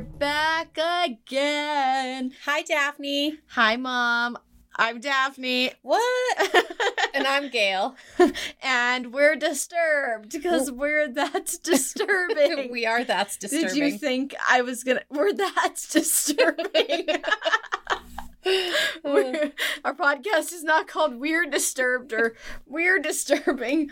back again. Hi, Daphne. Hi, Mom. I'm Daphne. What? And I'm Gail. And we're disturbed because that's disturbing. We are. That's disturbing. Did you think I was gonna... that's disturbing. Our podcast is not called We're Disturbed or We're Disturbing.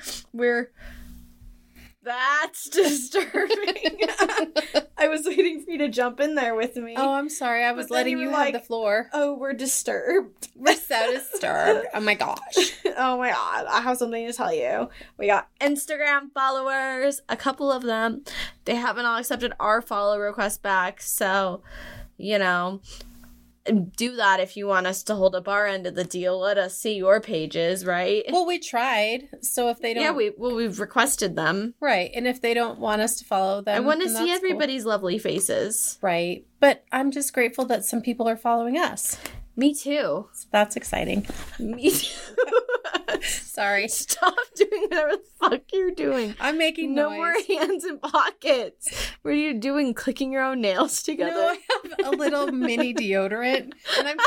That's disturbing. I was waiting for you to jump in there with me. Oh, I'm sorry. I was letting you have the floor. Oh, we're disturbed. We're so disturbed. Oh my gosh. Oh my god. I have something to tell you. We got Instagram followers, a couple of them. They haven't all accepted our follow request back. So, do that if you want us to hold up our end of the deal. Let us see your pages, right? Well, we tried. So if they don't... Yeah, we've requested them. Right. And if they don't want us to follow them... I want to see everybody's lovely faces. Right. But I'm just grateful that some people are following us. Me too. So that's exciting. Me too. Sorry. Stop doing whatever the fuck you're doing. I'm making no noise. more hands in pockets. What are you doing? Clicking your own nails together? No, I have a little mini deodorant, and I'm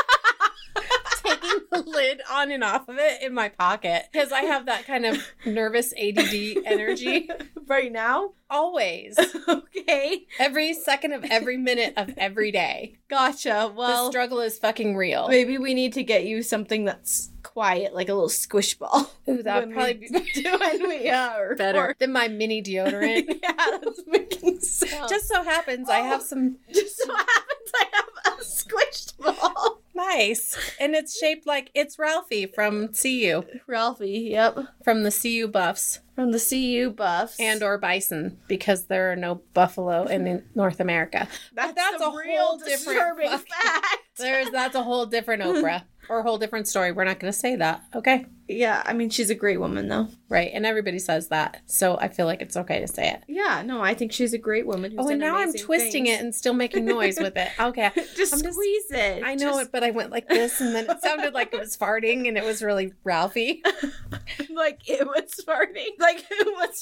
taking the lid on and off of it in my pocket because I have that kind of nervous ADD energy right now. Always. Okay. Every second of every minute of every day. Gotcha. Well, the struggle is fucking real. Maybe we need to get you something that's quiet, like a little squish ball. Ooh, that would probably be when we are better than my mini deodorant. Yeah, that's making sense. Just so happens I have some. Just so happens I have a squished ball. Nice. And it's shaped like it's Ralphie from CU. Ralphie, yep. From the CU Buffs. From the CU Buffs. And or bison, because there are no buffalo in North America. That's a real whole disturbing different fact. That's a whole different Oprah. Or a whole different story. We're not going to say that, okay? Yeah, I mean, she's a great woman, though. Right, and everybody says that, so I feel like it's okay to say it. Yeah, no, I think she's a great woman. Who's and now I'm twisting it and still making noise with it. Okay. Just squeeze it. I know it, but I went like this, and then it sounded like it was farting, and it was really Ralphie. Like it was farting. Like who was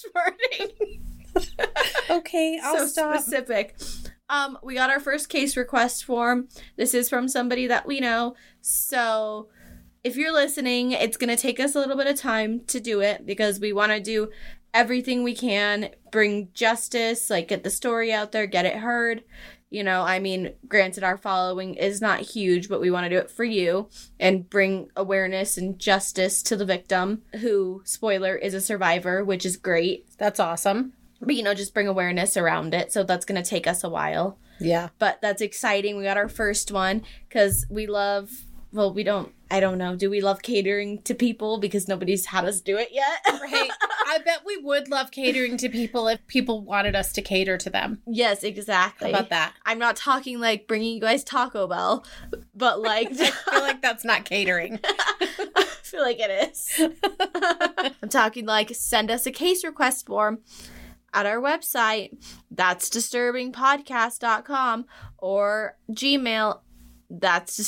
farting? Okay, I'll stop. Specific. We got our first case request form. This is from somebody that we know. So if you're listening, it's going to take us a little bit of time to do it because we want to do everything we can, bring justice, like get the story out there, get it heard. Granted, our following is not huge, but we want to do it for you and bring awareness and justice to the victim who, spoiler, is a survivor, which is great. That's awesome. But, just bring awareness around it. So that's going to take us a while. Yeah. But that's exciting. We got our first one because we love, I don't know. Do we love catering to people because nobody's had us do it yet? Right. I bet we would love catering to people if people wanted us to cater to them. Yes, exactly. How about that? I'm not talking like bringing you guys Taco Bell, but like... I feel like that's not catering. I feel like it is. I'm talking like send us a case request form at our website, that's disturbingpodcast.com, or Gmail, that's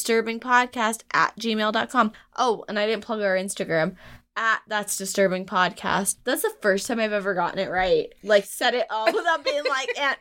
disturbingpodcast@gmail.com. Oh, and I didn't plug our Instagram, at that's disturbingpodcast. That's the first time I've ever gotten it right. Like, said it all without being like, at.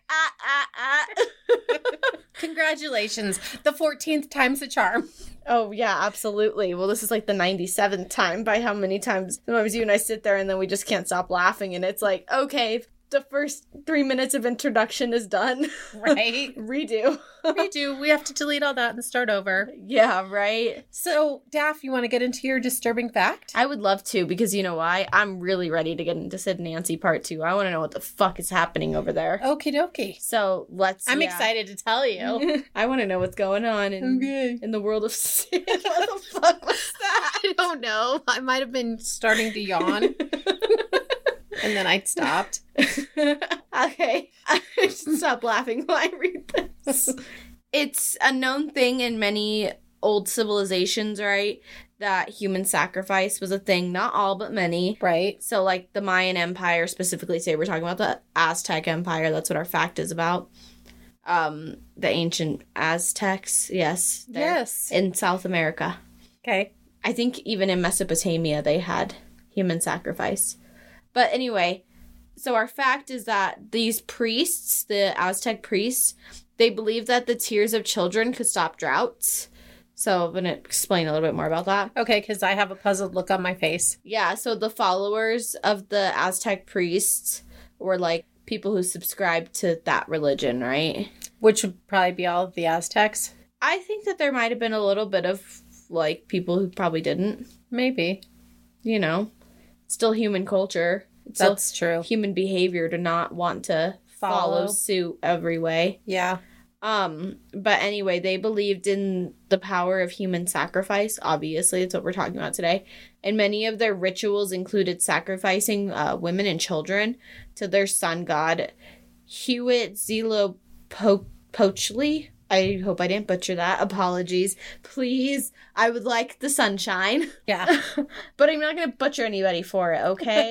Congratulations. The 14th time's the charm. Oh, yeah, absolutely. Well, this is like the 97th time by how many times sometimes you and I sit there and then we just can't stop laughing. And it's like, okay, the first 3 minutes of introduction is done. Right. Redo. We have to delete all that and start over. Yeah, right. So, Daph, you want to get into your disturbing fact? I would love to, because you know why? I'm really ready to get into Sid and Nancy part 2. I want to know what the fuck is happening over there. Okie dokie. So, I'm excited to tell you. I want to know what's going on in the world of Sid. What the fuck was that? I don't know. I might have been starting to yawn. And then I stopped. Okay. I should stop laughing while I read this. It's a known thing in many old civilizations, right? That human sacrifice was a thing. Not all, but many. Right. So, like, the Mayan Empire, specifically, today we're talking about the Aztec Empire. That's what our fact is about. The ancient Aztecs, yes. Yes. In South America. Okay. I think even in Mesopotamia, they had human sacrifice. But anyway, so our fact is that these priests, the Aztec priests, They believed that the tears of children could stop droughts. So I'm going to explain a little bit more about that. Okay, because I have a puzzled look on my face. Yeah, so the followers of the Aztec priests were like people who subscribed to that religion, right? Which would probably be all of the Aztecs. I think that there might have been a little bit of like people who probably didn't. Maybe. You know, it's still human culture. It's That's true. human behavior to not want to follow suit every way. Yeah. But anyway, they believed in the power of human sacrifice. Obviously, it's what we're talking about today. And many of their rituals included sacrificing women and children to their sun god, Huitzilopochtli. I hope I didn't butcher that. Apologies. Please, I would like the sunshine. Yeah. But I'm not going to butcher anybody for it, okay?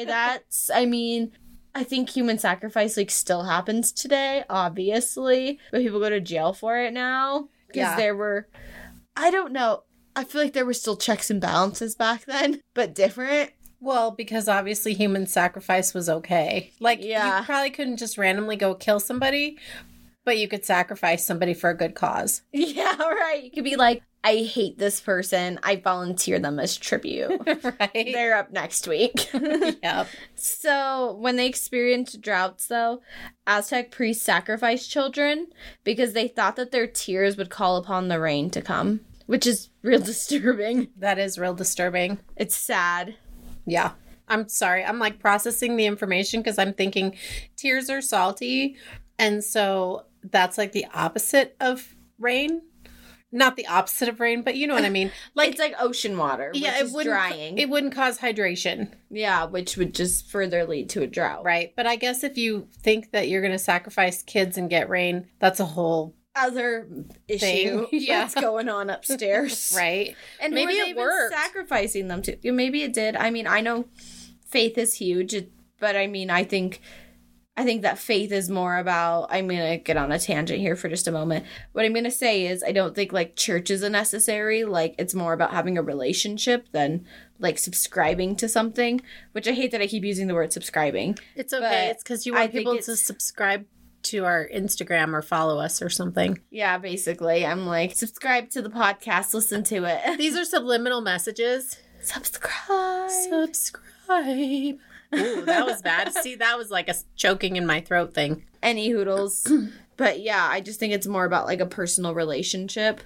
I think human sacrifice, like, still happens today, obviously. But people go to jail for it now. Because there were, I don't know. I feel like there were still checks and balances back then, but different. Well, because obviously human sacrifice was okay. Like, Yeah. you probably couldn't just randomly go kill somebody, but you could sacrifice somebody for a good cause. Yeah, right. You could be like, I hate this person. I volunteer them as tribute. Right? They're up next week. Yep. So, when they experienced droughts, though, Aztec priests sacrificed children because they thought that their tears would call upon the rain to come, which is real disturbing. That is real disturbing. It's sad. Yeah. I'm sorry. I'm like processing the information because I'm thinking tears are salty. And so that's like the opposite of rain. Not the opposite of rain, but you know what I mean. Like It's like ocean water, which yeah, is drying. It wouldn't cause hydration. Yeah, which would just further lead to a drought. Right. But I guess if you think that you're going to sacrifice kids and get rain, that's a whole Other issue Thing. Yeah. that's going on upstairs. right. And Maybe maybe it they even worked. sacrificing them to. Maybe it did. I mean, I know faith is huge, but I mean, I think that faith is more about, I'm going to get on a tangent here for just a moment. What I'm going to say is I don't think like church is a necessary. Like it's more about having a relationship than like subscribing to something, which I hate that I keep using the word subscribing. It's okay. But It's because you I want think people to it's- subscribe to our Instagram or follow us or something. Yeah, basically. I'm like, subscribe to the podcast, listen to it. These are subliminal messages. Subscribe. Subscribe. Ooh, that was bad. See, that was like a choking in my throat thing. Any hoodles. But yeah, I just think it's more about like a personal relationship.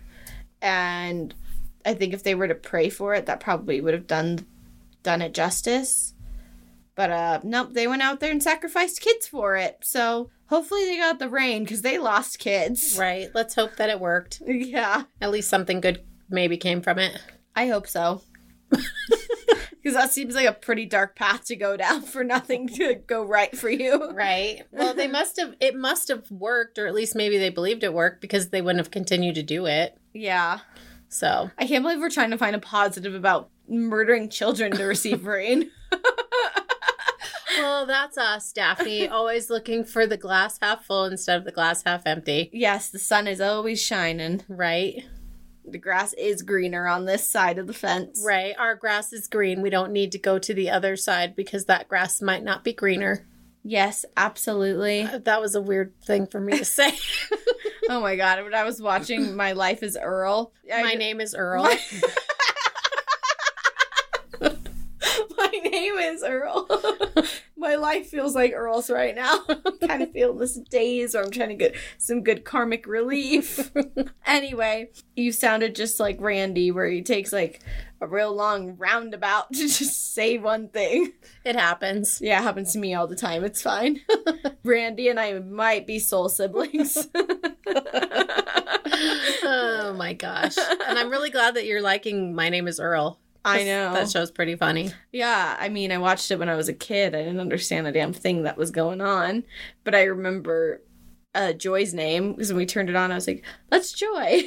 And I think if they were to pray for it, that probably would have done it justice. But nope, they went out there and sacrificed kids for it. So hopefully they got the rain because they lost kids. Right. Let's hope that it worked. Yeah, At least something good maybe came from it. I hope so. Because that seems like a pretty dark path to go down for nothing to go right for you. Right. Well, it must have worked, or at least maybe they believed it worked because they wouldn't have continued to do it. Yeah. So, I can't believe we're trying to find a positive about murdering children to receive rain. well, that's us, Daphne, always looking for the glass half full instead of the glass half empty. Yes, the sun is always shining. Right. The grass is greener on this side of the fence. Right. Our grass is green. We don't need to go to the other side because that grass might not be greener. Yes, absolutely. That was a weird thing for me to say. Oh my god, when I was watching My Life is Earl. My name is Earl. My name is Earl. My life feels like Earl's right now. I'm kind of feeling this daze where I'm trying to get some good karmic relief. Anyway, you sounded just like Randy, where he takes like a real long roundabout to just say one thing. It happens. Yeah, it happens to me all the time. It's fine. Randy and I might be soul siblings. Oh my gosh. And I'm really glad that you're liking My Name is Earl. I know. That show's pretty funny. Yeah, I mean, I watched it when I was a kid. I didn't understand a damn thing that was going on. But I remember Joy's name, because when we turned it on, I was like, that's Joy.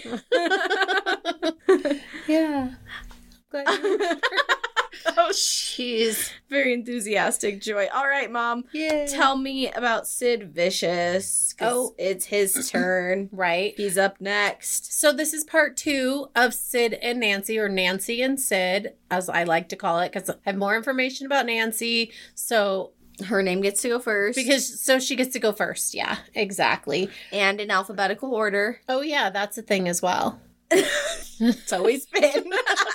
Yeah. Glad you remember. Oh, jeez. Very enthusiastic Joy. All right, Mom. Yeah. Tell me about Sid Vicious. 'Cause it's his turn. Right. He's up next. So this is part 2 of Sid and Nancy, or Nancy and Sid, as I like to call it, because I have more information about Nancy. So Her name gets to go first. So she gets to go first. Yeah, exactly. And in alphabetical order. Oh, yeah, that's a thing as well. It's always been.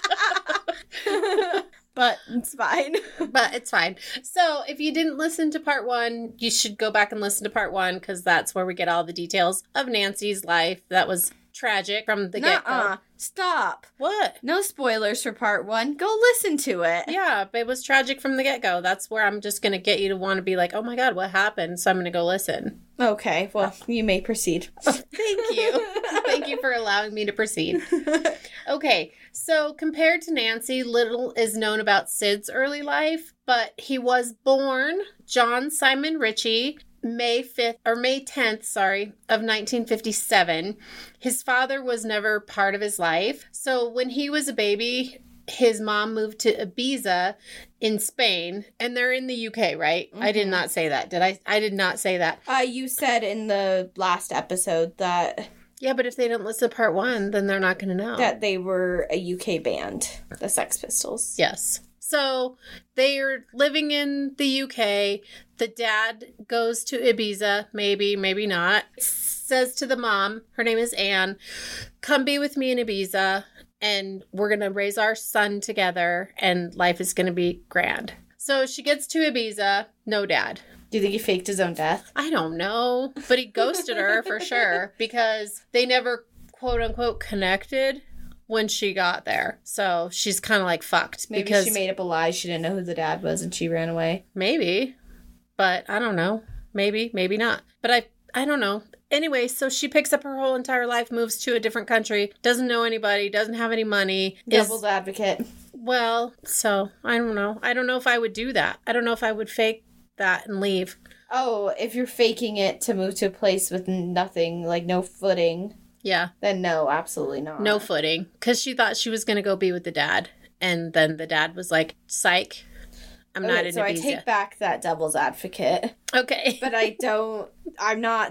But it's fine. But it's fine. So if you didn't listen to part 1, you should go back and listen to part 1 because that's where we get all the details of Nancy's life. That was tragic from the get-go. Stop. What? No spoilers for part 1. Go listen to it. Yeah, but it was tragic from the get-go. That's where I'm just going to get you to want to be like, oh my God, what happened? So I'm going to go listen. Okay, well, you may proceed. Thank you. Thank you for allowing me to proceed. Okay, so compared to Nancy, little is known about Sid's early life, but he was born John Simon Ritchie May 10th, of 1957. His father was never part of his life. So when he was a baby, his mom moved to Ibiza in Spain, and they're in the UK, right? Mm-hmm. I did not say that. Did I? I did not say that. You said in the last episode that... Yeah, but if they didn't listen to part 1, then they're not going to know. That they were a UK band, the Sex Pistols. Yes. So they are living in the UK. The dad goes to Ibiza, maybe not. Says to the mom, her name is Anne, come be with me in Ibiza, and we're going to raise our son together, and life is going to be grand. So she gets to Ibiza, no dad. Do you think he faked his own death? I don't know, but he ghosted her for sure because they never, quote unquote, connected when she got there. So she's kind of like fucked. Maybe because she made up a lie. She didn't know who the dad was and she ran away. Maybe. But I don't know. Maybe not. But I don't know. Anyway, so she picks up her whole entire life, moves to a different country, doesn't know anybody, doesn't have any money. Devil's advocate. Well, so I don't know. I don't know if I would do that. I don't know if I would fake that and leave. Oh, if you're faking it to move to a place with nothing, like no footing. Yeah. Then no, absolutely not. No footing. Because she thought she was going to go be with the dad. And then the dad was like, psych, I'm not in Ibiza. So I take back that devil's advocate. Okay. But I'm not,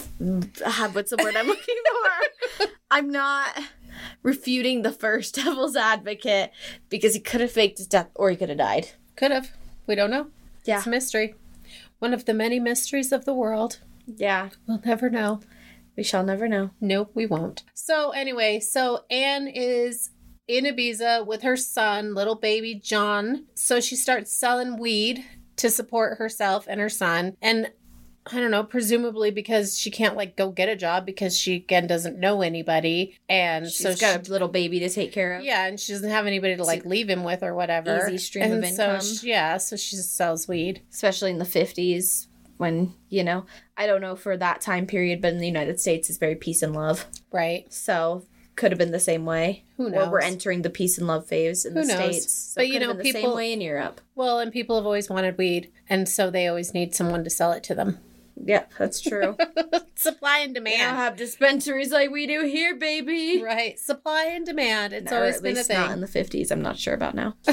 what's the word I'm looking for? I'm not refuting the first devil's advocate because he could have faked his death or he could have died. Could have. We don't know. Yeah. It's a mystery. One of the many mysteries of the world. Yeah. We'll never know. We shall never know. Nope, we won't. So anyway, Anne is in Ibiza with her son, little baby John. So she starts selling weed to support herself and her son. And I don't know, presumably because she can't like go get a job because she again doesn't know anybody. And she's got a little baby to take care of. Yeah, and she doesn't have anybody to like leave him with or whatever. Easy stream of income. So she just sells weed. Especially in the 50s when, I don't know for that time period, but in the United States it's very peace and love. Right. So could have been the same way. Who knows? Or we're entering the peace and love phase in the States. So but could have been the same way in Europe. Well, and people have always wanted weed, and so they always need someone to sell it to them. Yeah, that's true. Supply and demand. They don't have dispensaries like we do here, baby. Right. Supply and demand. It's always been a thing. Not in the 50s. I'm not sure about now.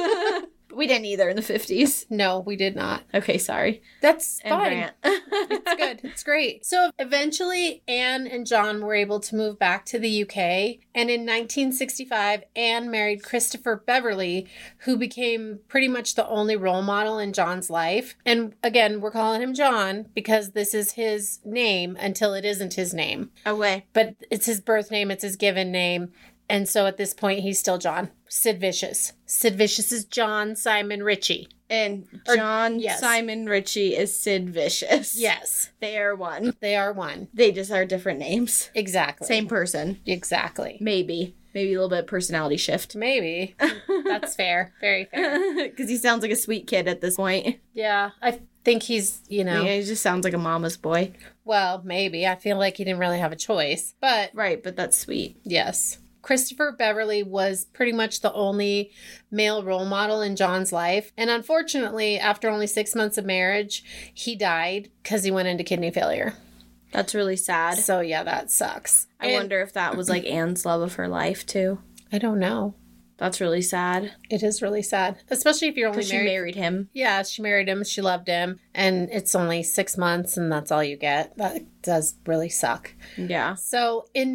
We didn't either in the 50s. No, we did not. Okay, sorry. That's fine. It's good. It's great. So eventually, Anne and John were able to move back to the UK. And in 1965, Anne married Christopher Beverly, who became pretty much the only role model in John's life. And again, we're calling him John because this is his name until it isn't his name. Away. But it's his birth name. It's his given name. And so at this point, he's still John. Sid Vicious. Sid Vicious is John Simon Ritchie. And John Simon Ritchie is Sid Vicious. Yes. They are one. They are one. They just are different names. Exactly. Same person. Exactly. Maybe a little bit of personality shift. Maybe. That's fair. Very fair. Because he sounds like a sweet kid at this point. Yeah. I think he's, Yeah, he just sounds like a mama's boy. Well, maybe. I feel like he didn't really have a choice. But. Right, but that's sweet. Yes. Christopher Beverly was pretty much the only male role model in John's life. And unfortunately, after only 6 months of marriage, he died because he went into kidney failure. That's really sad. So, yeah, that sucks. I wonder if that was like Anne's love of her life, too. I don't know. That's really sad. It is really sad, especially if you're only Because she married him. Yeah, she married him. She loved him. And it's only 6 months and that's all you get. That does really suck. Yeah. So in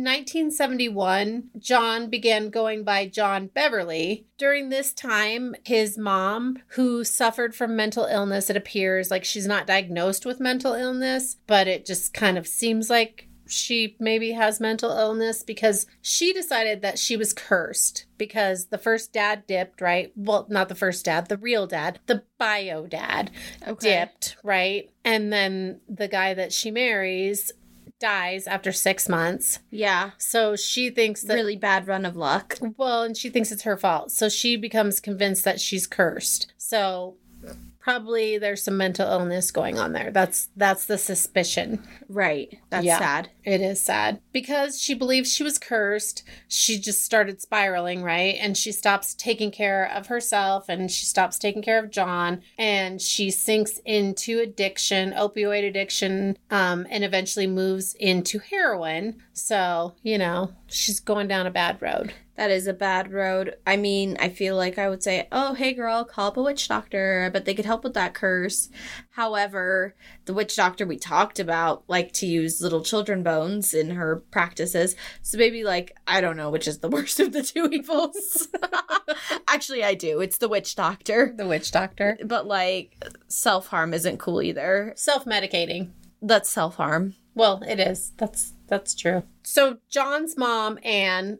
1971, John began going by John Beverly. During this time, his mom, who suffered from mental illness, it appears like she's not diagnosed with mental illness, but it just kind of seems like she maybe has mental illness because she decided that she was cursed because the first dad dipped, right? Well, not the first dad, the real dad, the bio dad dipped, right? And then the guy that she marries dies after 6 months. Yeah. So she thinks that... Really bad run of luck. Well, and she thinks it's her fault. So she becomes convinced that she's cursed. So... probably there's some mental illness going on there. That's the suspicion. Right. That's Yeah. sad. It is sad. Because she believes she was cursed, she just started spiraling, right? And she stops taking care of herself and she stops taking care of John and she sinks into addiction, opioid addiction, and eventually moves into heroin. So, you know, she's going down a bad road. That is a bad road. I mean, I feel like I would say, oh, hey, girl, call up a witch doctor, but they could help with that curse. However, the witch doctor we talked about liked to use little children bones in her practices. So maybe, like, I don't know which is the worst of the two evils. Actually, I do. It's the witch doctor. The witch doctor. But, like, self-harm isn't cool either. Self-medicating. That's self-harm. Well, it is. That's true. So John's mom, Anne,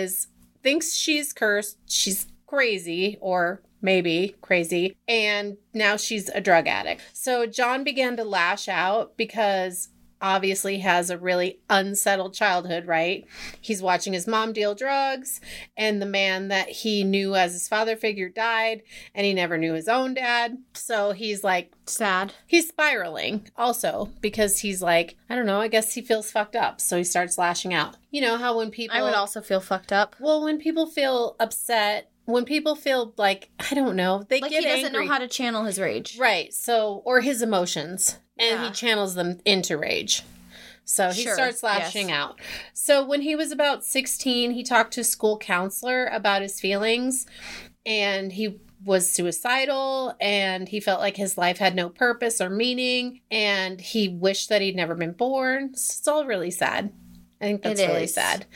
thinks she's cursed. She's crazy, or maybe crazy, and now she's a drug addict. So John began to lash out because obviously has a really unsettled childhood, right? He's watching his mom deal drugs, and the man that he knew as his father figure died, and he never knew his own dad. So he's like, sad. He's spiraling also because he's like, I don't know, I guess he feels fucked up. So he starts lashing out. You know how when people... I would also feel fucked up. Well, when people feel upset, when people feel like, I don't know, they like get he doesn't angry. know how to channel his rage. Right. So, or his emotions. And Yeah. he channels them into rage. So he Sure, starts lashing yes. out. So when he was about 16, he talked to a school counselor about his feelings. And he was suicidal and he felt like his life had no purpose or meaning. And he wished that he'd never been born. So it's all really sad. I think that's It really is. sad.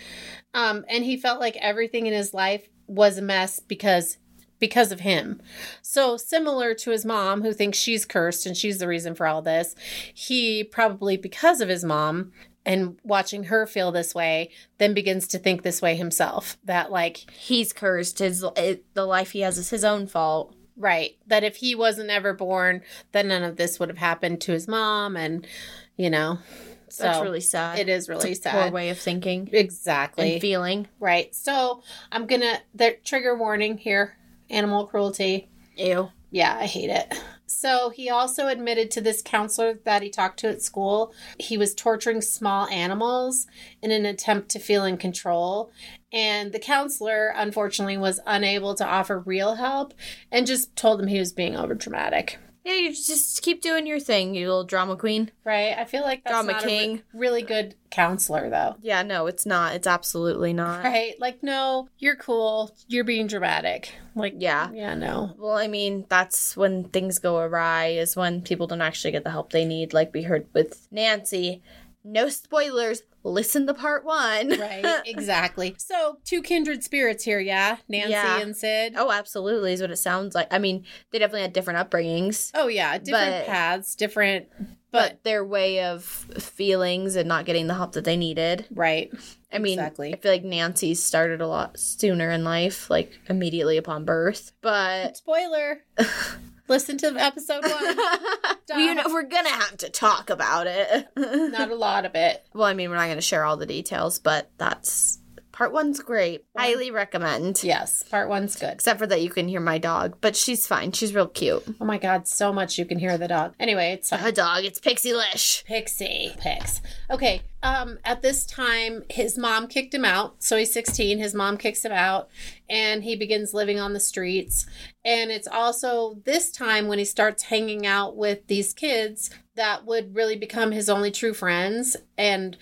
And he felt like everything in his life was a mess because of him. So similar to his mom, who thinks she's cursed and she's the reason for all this, he probably, because of his mom and watching her feel this way, then begins to think this way himself. That like, He's cursed. The life he has is his own fault. right, that if he wasn't ever born, then none of this would have happened to his mom. And, you know, so That's really sad. it is really It's a sad. poor way of thinking Exactly. and feeling. Right. So I'm the trigger warning here. Animal cruelty. Ew. Yeah, I hate it. So he also admitted to this counselor that he talked to at school, he was torturing small animals in an attempt to feel in control. And the counselor, unfortunately, was unable to offer real help and just told him he was being overdramatic. Yeah, you just keep doing your thing, you little drama queen. Right? I feel like that's Drama not king. a really good counselor, though. Yeah, no, it's not. It's absolutely not. Right? Like, no, you're cool. You're being dramatic. Like, Yeah. Yeah, no. Well, I mean, that's when things go awry, is when people don't actually get the help they need, like we heard with Nancy. No spoilers. Listen to part 1. Right, exactly. So, two kindred spirits here, yeah? Nancy Yeah. and Sid. Oh, absolutely, is what it sounds like. I mean, they definitely had different upbringings, Oh, yeah, different But- paths, different, but their way of feelings and not getting the help that they needed. right. I mean, Exactly. I feel like Nancy started a lot sooner in life, like immediately upon birth. But Spoiler. Listen to episode 1. you know, we're gonna have to talk about it. Not a lot of it. Well, I mean, we're not gonna share all the details, but that's part 1's great. Highly recommend. Yes, part 1's good. Except for that you can hear my dog, but she's fine. She's real cute. Oh my god, so much you can hear the dog. Anyway, it's A dog. It's Pixie Lish. Pixie. Pix. Okay. At this time, his mom kicked him out. So he's 16. His mom kicks him out and he begins living on the streets. And it's also this time when he starts hanging out with these kids that would really become his only true friends. And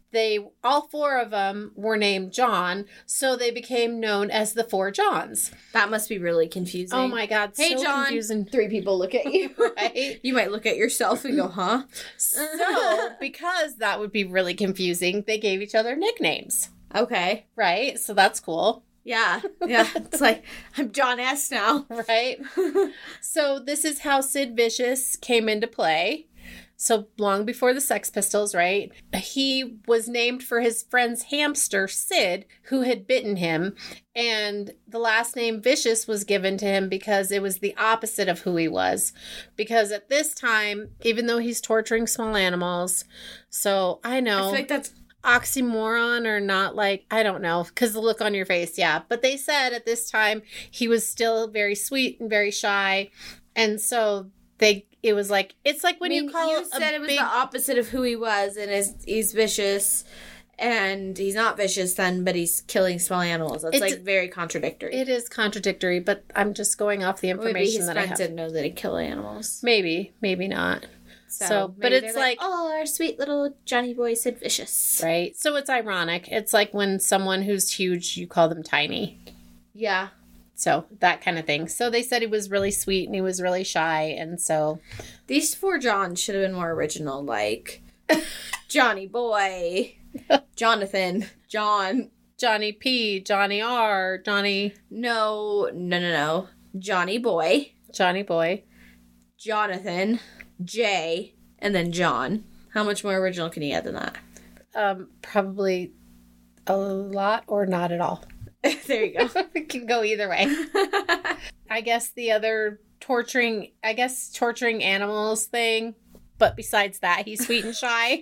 all four of them were named John, so they became known as the Four Johns. That must be really confusing. Oh my God, Hey, so John. confusing. 3 people look at you. Right? You might look at yourself and go, huh? So, because that would be really confusing, they gave each other nicknames, Okay. right? So that's cool, Yeah. Yeah. It's like, I'm John S. now. right? So this is how Sid Vicious came into play. So long before the Sex Pistols, right? He was named for his friend's hamster, Sid, who had bitten him. And the last name Vicious was given to him because it was the opposite of who he was. Because at this time, even though he's torturing small animals, so I know. I feel like that's Oxymoron or not, like, I don't know, because the look on your face, yeah. But they said at this time he was still very sweet and very shy. And so it was like, it's like when you call you said it was the opposite of who he was, and he's vicious, and he's not vicious then, but he's killing small animals. That's like very contradictory. It is contradictory, but I'm just going off the information maybe his that I friends have. didn't know that he killed animals. Maybe not. So but maybe it's they're like, oh, our sweet little Johnny boy Sid Vicious. right? So it's ironic. It's like when someone who's huge, you call them tiny. Yeah. So that kind of thing. So they said he was really sweet and he was really shy. And so These 4 Johns should have been more original, like Johnny Boy, Jonathan, John. Johnny P, Johnny R, Johnny... No. Johnny Boy, Johnny Boy. Jonathan, Jay, and then John. How much more original can you add than that? Probably a lot or not at all. There you go. It can go either way. I guess the other torturing animals thing. But besides that, he's sweet and shy.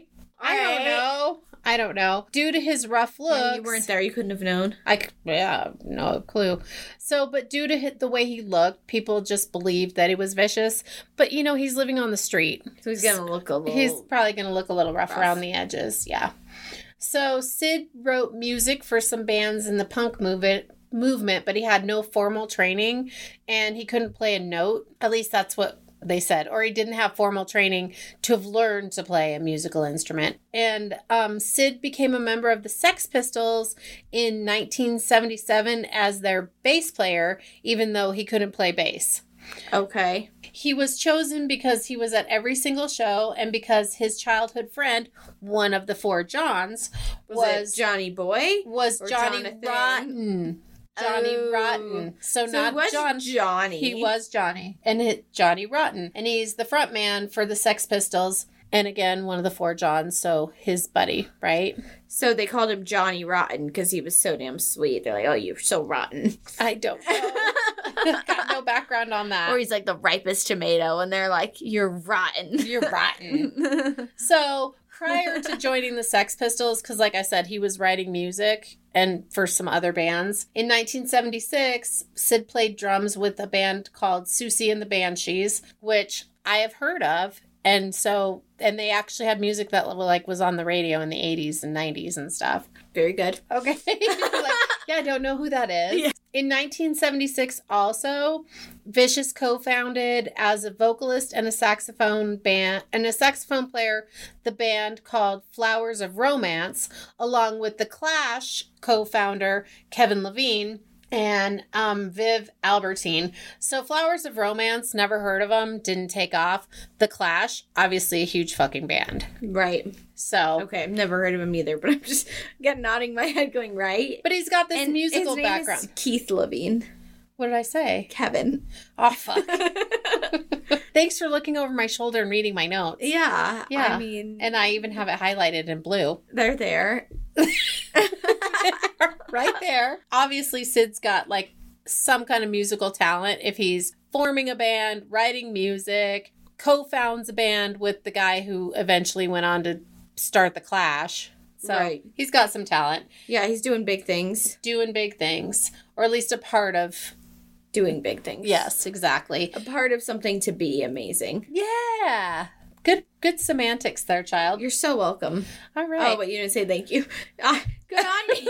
I don't know. Due to his rough looks. Yeah, you weren't there. You couldn't have known. No clue. So, but due to the way he looked, people just believed that he was vicious. But, he's living on the street. So he's going to look a little... He's probably going to look a little rough around the edges. Yeah. So Sid wrote music for some bands in the punk movement, but he had no formal training and he couldn't play a note. At least that's what they said. Or he didn't have formal training to have learned to play a musical instrument. And Sid became a member of the Sex Pistols in 1977 as their bass player, even though he couldn't play bass. Okay. He was chosen because he was at every single show and because his childhood friend, one of the 4 Johns, was Johnny Boy? Was Johnny Jonathan? Rotten. Johnny Rotten. So not it was John. Johnny. He was Johnny. And Johnny Rotten. And he's the front man for the Sex Pistols. And again, one of the 4 Johns, so his buddy, right? So they called him Johnny Rotten because he was so damn sweet. They're like, oh, you're so rotten. I don't know. Got no background on that. Or he's like the ripest tomato, and they're like, you're rotten. You're rotten. So prior to joining the Sex Pistols, because like I said, he was writing music and for some other bands. In 1976, Sid played drums with a band called Susie and the Banshees, which I have heard of. And they actually had music that was on the radio in the 80s and 90s and stuff. Very good. Okay. I don't know who that is. Yeah. In 1976 also, Vicious co-founded as a vocalist and a saxophone player the band called Flowers of Romance, along with the Clash co-founder Kevin Levine and Viv Albertine. So Flowers of Romance, never heard of them, didn't take off. The Clash, obviously a huge fucking band. Right. So. Okay, I've never heard of him either, but I'm just nodding my head going, right? But he's got this musical his name background. Is Keith Levine. What did I say? Kevin. Oh, fuck. Thanks for looking over my shoulder and reading my notes. Yeah. Yeah. I mean. And I even have it highlighted in blue. They're there. Right there. Obviously, Sid's got some kind of musical talent if he's forming a band, writing music, co-founds a band with the guy who eventually went on to start the Clash. So right. He's got some talent. Yeah, he's doing big things. Doing big things. Or at least a part of doing big things. Yes, exactly. A part of something to be amazing. Yeah. Good semantics there, child. You're so welcome. All right. Oh, but you didn't say thank you. Good on me.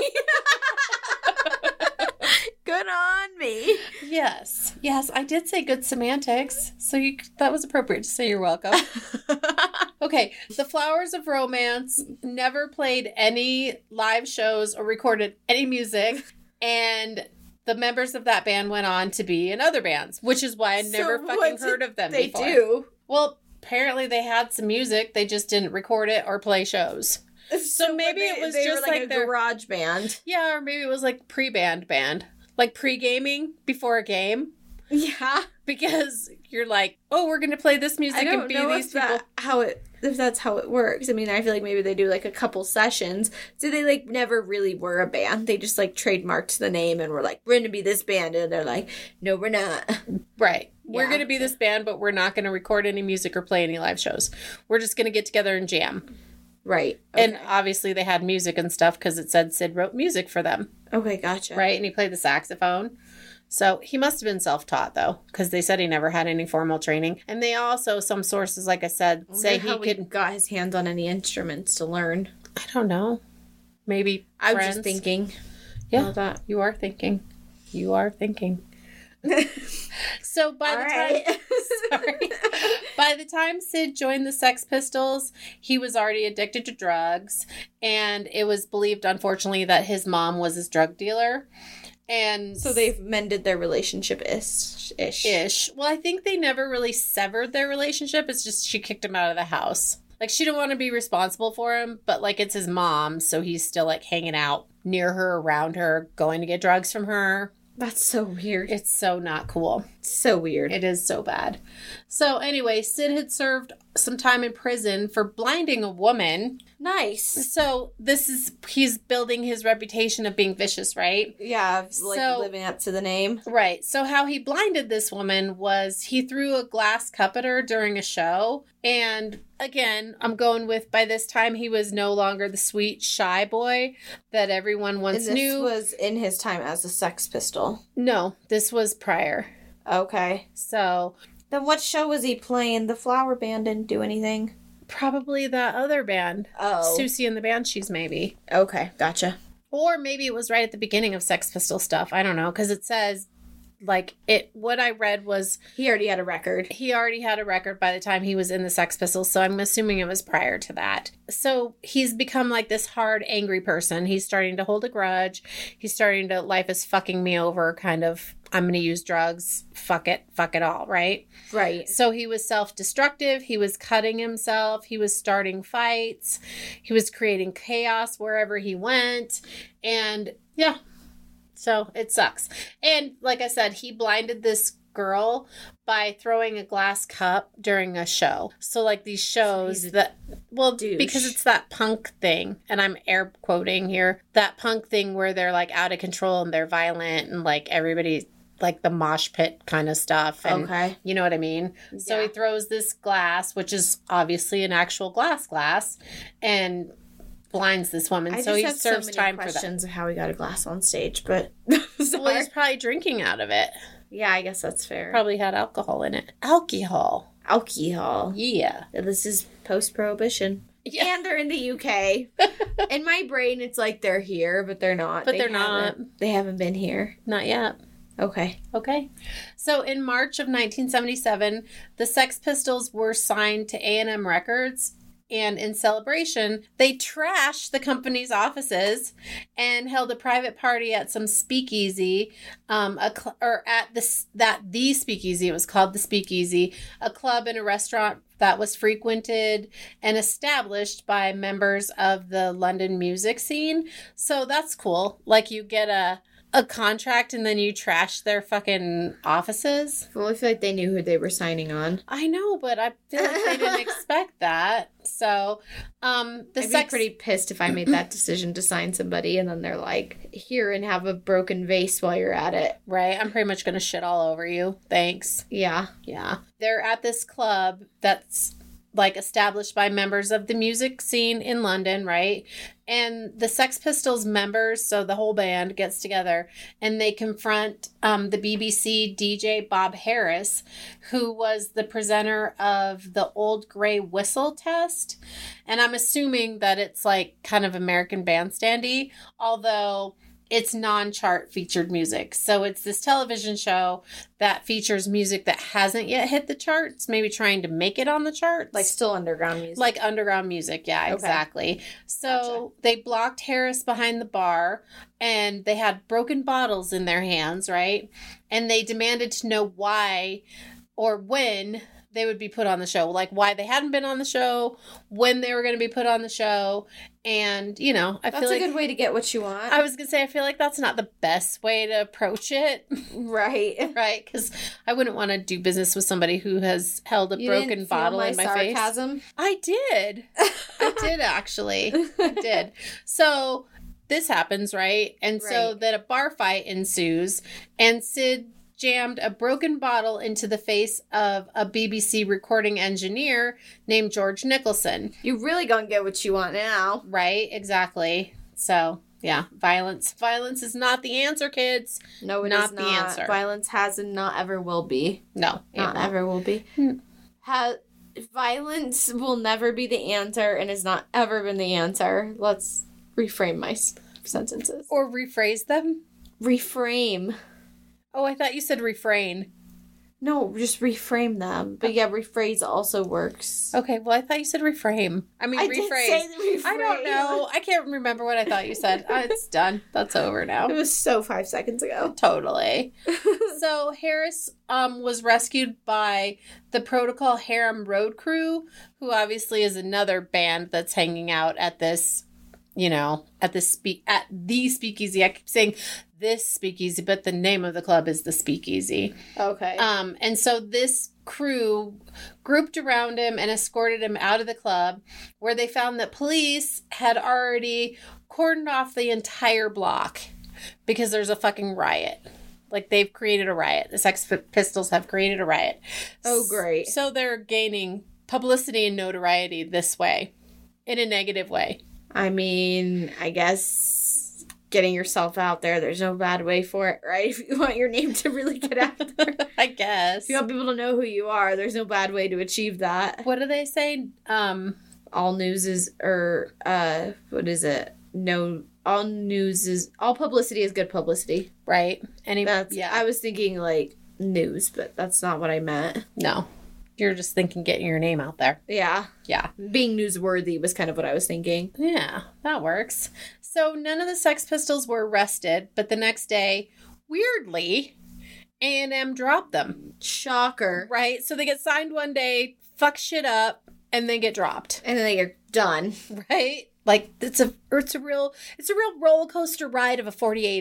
Good on me. Yes, I did say good semantics. So that was appropriate to say you're welcome. Okay, the Flowers of Romance never played any live shows or recorded any music, and the members of that band went on to be in other bands, which is why I never fucking heard of them before. They do. Well, apparently they had some music, they just didn't record it or play shows. So maybe it was just were like a their garage band. Yeah, or maybe it was like band. Like pre-gaming before a game. Yeah. Because you're like, oh, we're going to play this music and be these people. If that's how it works. I mean, I feel like maybe they do like a couple sessions. So they like never really were a band. They just like trademarked the name and were like, we're going to be this band. And they're like, no, we're not. Right. We're Yeah. going to be this band, but we're not going to record any music or play any live shows. We're just going to get together and jam. Right. And obviously they had music and stuff because it said Sid wrote music for them. Okay, gotcha. Right. And he played the saxophone. So he must have been self-taught, though, because they said he never had any formal training. And they also, some sources, like I said, say he could... got his hands on any instruments to learn. I don't know. Maybe I was friends. just thinking. Yeah, about that. you are thinking. You are thinking. So by the time Sid joined the Sex Pistols, he was already addicted to drugs. And it was believed, unfortunately, that his mom was his drug dealer. And So they've mended their relationship ish. Well, I think they never really severed their relationship. It's just she kicked him out of the house. Like, she didn't want to be responsible for him, but, like, it's his mom, so he's still, like, hanging out near her, around her, going to get drugs from her. That's so weird. It's so not cool. So weird. It is so bad. So, anyway, Sid had served some time in prison for blinding a woman. Nice. So, he's building his reputation of being vicious, right? Yeah, like So- living up to the name. Right. So how he blinded this woman was he threw a glass cup at her during a show. And again, I'm going with by this time he was no longer the sweet, shy boy that everyone once And this knew. was in his time as a Sex Pistol. No, this was prior. Okay. So Then what show was he playing? The Flower Band didn't do anything. probably that other band. Oh. Susie and the Banshees, maybe. Okay, gotcha. Or maybe it was right at the beginning of Sex Pistol stuff. I don't know. Because it says, like, what I read was He already had a record. he already had a record by the time he was in the Sex Pistols, so I'm assuming it was prior to that. So he's become like this hard, angry person. He's starting to hold a grudge. He's starting to, life is fucking me over, kind of, I'm going to use drugs. Fuck it all, right? Right. So he was self-destructive. He was cutting himself. He was starting fights. He was creating chaos wherever he went. And yeah, so it sucks. And like I said, he blinded this girl by throwing a glass cup during a show. So like these shows He's a that, well, douche. because it's that punk thing, and I'm air quoting here, that punk thing where they're like out of control and they're violent and like everybody, like the mosh pit kind of stuff. And Okay. you know what I mean? So Yeah. he throws this glass, which is obviously an actual glass, and blinds this woman. I So just he have serves so many time for that. questions of how he got a glass on stage, but sorry. Well, he's probably drinking out of it. Yeah, I guess that's fair. Probably had alcohol in it. Alcohol. Alcohol. Yeah. This is post-prohibition. Yeah. And they're in the UK. In my brain, it's like they're here, but they're not. But they're not. They haven't been here. Not yet. Okay. Okay. So in March of 1977, the Sex Pistols were signed to A&M Records. And in celebration, they trashed the company's offices and held a private party at some speakeasy, the speakeasy. It was called the Speakeasy, a club and a restaurant that was frequented and established by members of the London music scene. So that's cool. Like you get a contract and then you trash their fucking offices. Well, I feel like they knew who they were signing on. I know, but I feel like they didn't expect that. So, I'd be pretty pissed if I made that decision to sign somebody and then they're like, here and have a broken vase while you're at it. Right, I'm pretty much going to shit all over you. Thanks. Yeah. Yeah. They're at this club that's like established by members of the music scene in London, right? And the Sex Pistols members, so the whole band gets together and they confront the BBC DJ Bob Harris, who was the presenter of the Old Grey Whistle test. And I'm assuming that it's like kind of American Bandstandy, although it's non-chart featured music. So it's this television show that features music that hasn't yet hit the charts, maybe trying to make it on the charts. Like still underground music. Like underground music, yeah, exactly. So they blocked Harris behind the bar, and they had broken bottles in their hands, right? And they demanded to know why or when they would be put on the show, like why they hadn't been on the show, when they were going to be put on the show. And, you know, I feel like that's a good way to get what you want. I was going to say, I feel like that's not the best way to approach it. Right. Right. Because I wouldn't want to do business with somebody who has held a broken bottle in my sarcasm? face. I did. I did, actually. I did. So this happens, right? And so then a bar fight ensues, and Sid jammed a broken bottle into the face of a BBC recording engineer named George Nicholson. You really gonna get what you want now. Right, exactly. So, yeah, violence. Violence is not the answer, kids. No, it is not. The answer. Violence has and not ever will be. No. Not ever will be. Violence will never be the answer and has not ever been the answer. Let's reframe my sentences. Or rephrase them? Reframe. Oh, I thought you said refrain. No, just reframe them. But yeah, rephrase also works. Okay, well, I thought you said reframe. I mean, rephrase. Did say reframe. I don't know. I can't remember what I thought you said. It's done. That's over now. It was so 5 seconds ago. Totally. So Harris was rescued by the Protocol Harem Road Crew, who obviously is another band that's hanging out at this, you know, at the Speakeasy. I keep saying this Speakeasy, but the name of the club is the Speakeasy. Okay. And so this crew grouped around him and escorted him out of the club, where they found that police had already cordoned off the entire block because there's a fucking riot. Like, they've created a riot. The Sex Pistols have created a riot. Oh, great. So they're gaining publicity and notoriety this way, in a negative way. I mean, I guess getting yourself out there, there's no bad way for it, right? If you want your name to really get out there. I guess. If you want people to know who you are, there's no bad way to achieve that. What do they say? All news is, or, what is it? No, all publicity is good publicity. Right. I was thinking, like, news, but that's not what I meant. No. You're just thinking getting your name out there. Yeah. Yeah. Being newsworthy was kind of what I was thinking. Yeah, that works. So none of the Sex Pistols were arrested, but the next day, weirdly, A&M dropped them. Shocker. Right? So they get signed one day, fuck shit up, and then get dropped. And then they get done. Right? Like, it's a real roller coaster ride of a 48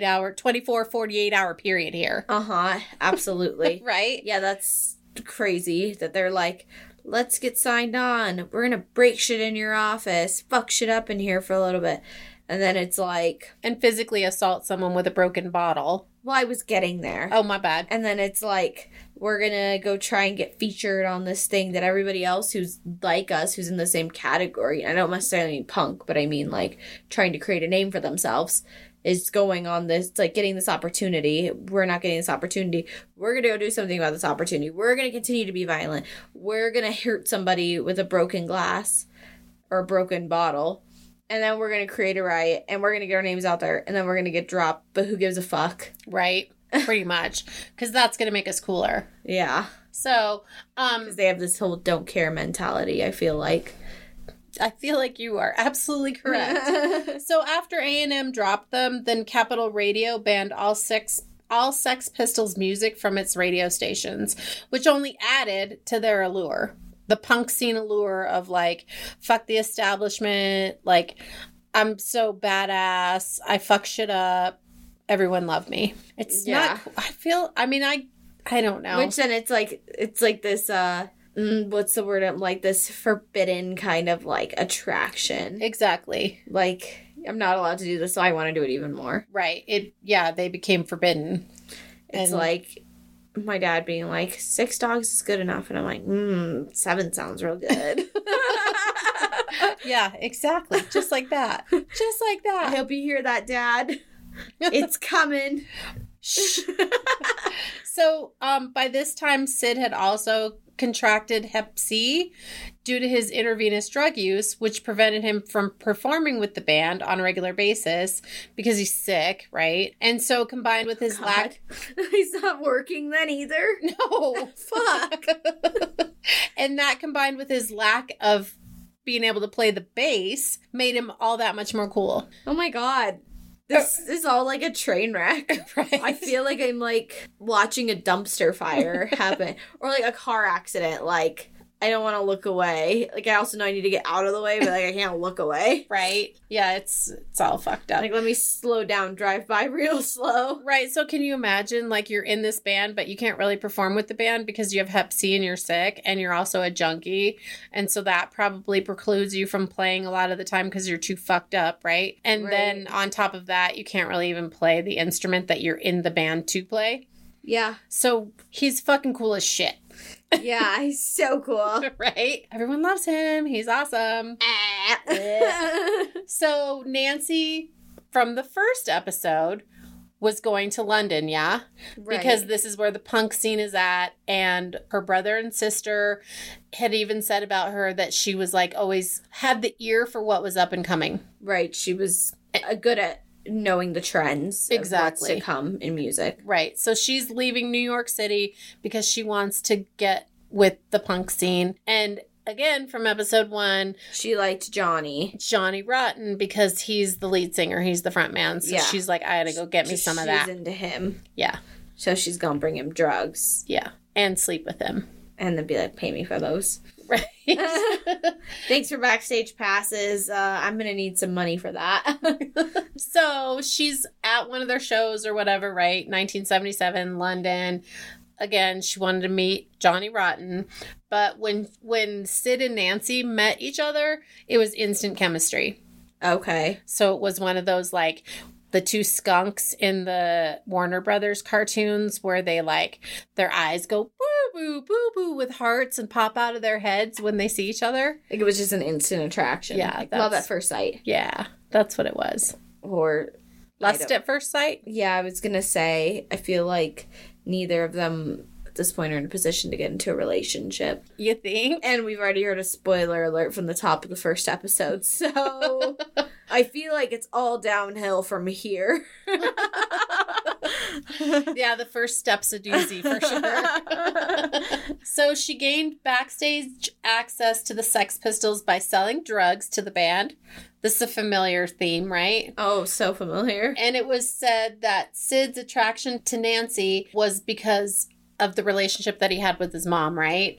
hour period here. Uh-huh. Absolutely. Right? Yeah, that's crazy that they're like, let's get signed on. We're gonna break shit in your office, fuck shit up in here for a little bit. And then it's like... And physically assault someone with a broken bottle. Well, I was getting there. Oh, my bad. And then it's like, we're gonna go try and get featured on this thing that everybody else who's like us, who's in the same category, I don't necessarily mean punk, but I mean like trying to create a name for themselves, is going on this, like getting this opportunity. We're not getting this opportunity. We're going to go do something about this opportunity. We're going to continue to be violent. We're going to hurt somebody with a broken glass or a broken bottle. And then we're going to create a riot and we're going to get our names out there and then we're going to get dropped. But who gives a fuck? Right. Pretty much. Because that's going to make us cooler. Yeah. So, because they have this whole don't care mentality, I feel like. I feel like you are absolutely correct. So after A&M dropped them, then Capital Radio banned all Sex Pistols music from its radio stations, which only added to their allure. The punk scene allure of like, fuck the establishment, like, I'm so badass, I fuck shit up, everyone love me. It's not, I don't know. Which then it's like this, what's the word? Like this forbidden kind of like attraction. Exactly. Like, I'm not allowed to do this, so I want to do it even more. Right. They became forbidden. It's like my dad being like, 6 dogs is good enough. And I'm like, 7 sounds real good. Yeah, exactly. Just like that. Just like that. I hope you hear that, Dad. It's coming. So by this time, Sid had also contracted Hep C due to his intravenous drug use, which prevented him from performing with the band on a regular basis because he's sick, right? And so combined with his lack... He's not working then either? No. Fuck. And that combined with his lack of being able to play the bass made him all that much more cool. Oh my god. This is all like a train wreck. Right. I feel like I'm like watching a dumpster fire happen or like a car accident. Like, I don't want to look away. Like, I also know I need to get out of the way, but like I can't look away. Right. Yeah, it's all fucked up. Like, let me slow down, drive by real slow. Right. So can you imagine, like, you're in this band, but you can't really perform with the band because you have Hep C and you're sick and you're also a junkie. And so that probably precludes you from playing a lot of the time because you're too fucked up, right? And then on top of that, you can't really even play the instrument that you're in the band to play. Yeah. So he's fucking cool as shit. Yeah, he's so cool. Right? Everyone loves him. He's awesome. So Nancy, from the first episode, was going to London, yeah? Right. Because this is where the punk scene is at. And her brother and sister had even said about her that she was like always had the ear for what was up and coming. Right. She was good at knowing the trends of what's to come in music. Right. So she's leaving New York City because she wants to get with the punk scene. And again, from episode 1, she liked Johnny Rotten because he's the lead singer. He's the front man. So she's like, I gotta go get me some of that. She's into him. Yeah. So she's gonna bring him drugs. Yeah. And sleep with him. And then be like, pay me for those. Right. Thanks for backstage passes. I'm gonna need some money for that. So she's at one of their shows or whatever, right? 1977, London. Again, she wanted to meet Johnny Rotten. But when Sid and Nancy met each other, it was instant chemistry. Okay. So it was one of those, like, the two skunks in the Warner Brothers cartoons where they, like, their eyes go boo-boo, boo-boo with hearts and pop out of their heads when they see each other. Like, it was just an instant attraction. Yeah. Like, love at first sight. Yeah, that's what it was. Or... Lust at first sight? Yeah, I was gonna say, I feel like neither of them at this point are in a position to get into a relationship. You think? And we've already heard a spoiler alert from the top of the first episode, so I feel like it's all downhill from here. Yeah, the first step's a doozy for sure. So she gained backstage access to the Sex Pistols by selling drugs to the band. This is a familiar theme, right? Oh, so familiar. And it was said that Sid's attraction to Nancy was because of the relationship that he had with his mom, right?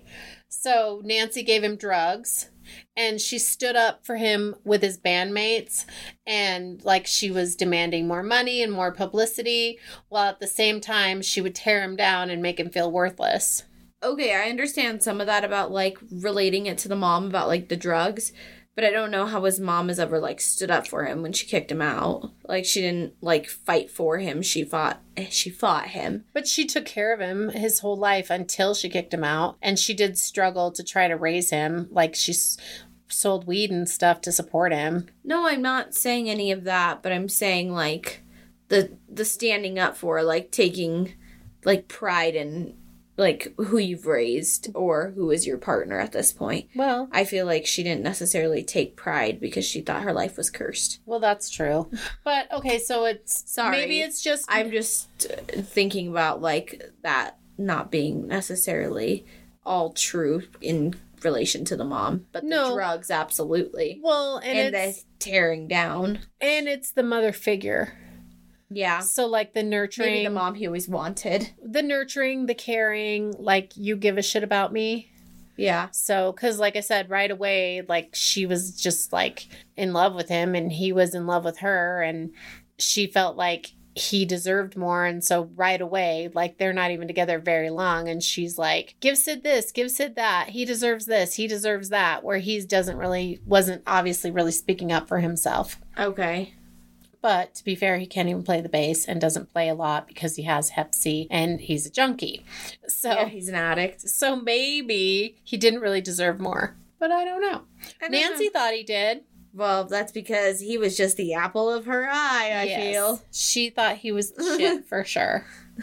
So Nancy gave him drugs and she stood up for him with his bandmates, and like she was demanding more money and more publicity, while at the same time she would tear him down and make him feel worthless. Okay, I understand some of that about like relating it to the mom about like the drugs. But I don't know how his mom has ever, like, stood up for him when she kicked him out. Like, she didn't, like, fight for him. She fought him. But she took care of him his whole life until she kicked him out. And she did struggle to try to raise him. Like, she sold weed and stuff to support him. No, I'm not saying any of that. But I'm saying, like, the standing up for, like, taking, like, pride in... like, who you've raised or who is your partner at this point. Well, I feel like she didn't necessarily take pride because she thought her life was cursed. Well, that's true. But, okay, so it's... Sorry. Maybe it's just... I'm just thinking about, like, that not being necessarily all true in relation to the mom. But the drugs, absolutely. Well, and the tearing down. And it's the mother figure. Yeah. So, like, the nurturing... Maybe the mom he always wanted. The nurturing, the caring, like, you give a shit about me. Yeah. So, because, like I said, right away, like, she was just, like, in love with him, and he was in love with her, and she felt like he deserved more, and so right away, like, they're not even together very long, and she's like, give Sid this, give Sid that, he deserves this, he deserves that, where he wasn't obviously really speaking up for himself. Okay. But to be fair, he can't even play the bass and doesn't play a lot because he has Hep C and he's a junkie. So yeah, he's an addict. So maybe he didn't really deserve more. But I don't know. Nancy thought he did. Well, that's because he was just the apple of her eye, I feel. She thought he was the shit for sure.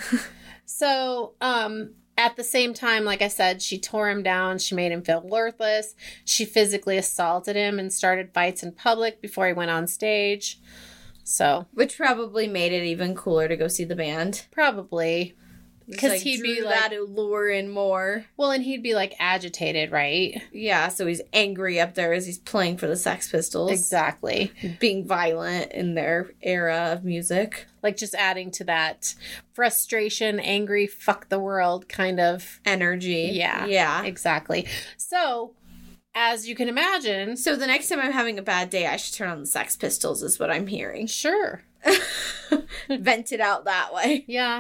So, at the same time, like I said, she tore him down. She made him feel worthless. She physically assaulted him and started fights in public before he went on stage. So, which probably made it even cooler to go see the band. Probably. Because he'd be like that allure in more. Well, and he'd be like agitated, right? Yeah, so he's angry up there as he's playing for the Sex Pistols. Exactly. Being violent in their era of music. Like just adding to that frustration, angry, fuck the world kind of energy. Yeah. Yeah. Exactly. So, as you can imagine. So the next time I'm having a bad day, I should turn on the Sex Pistols is what I'm hearing. Sure. Vent it out that way. Yeah,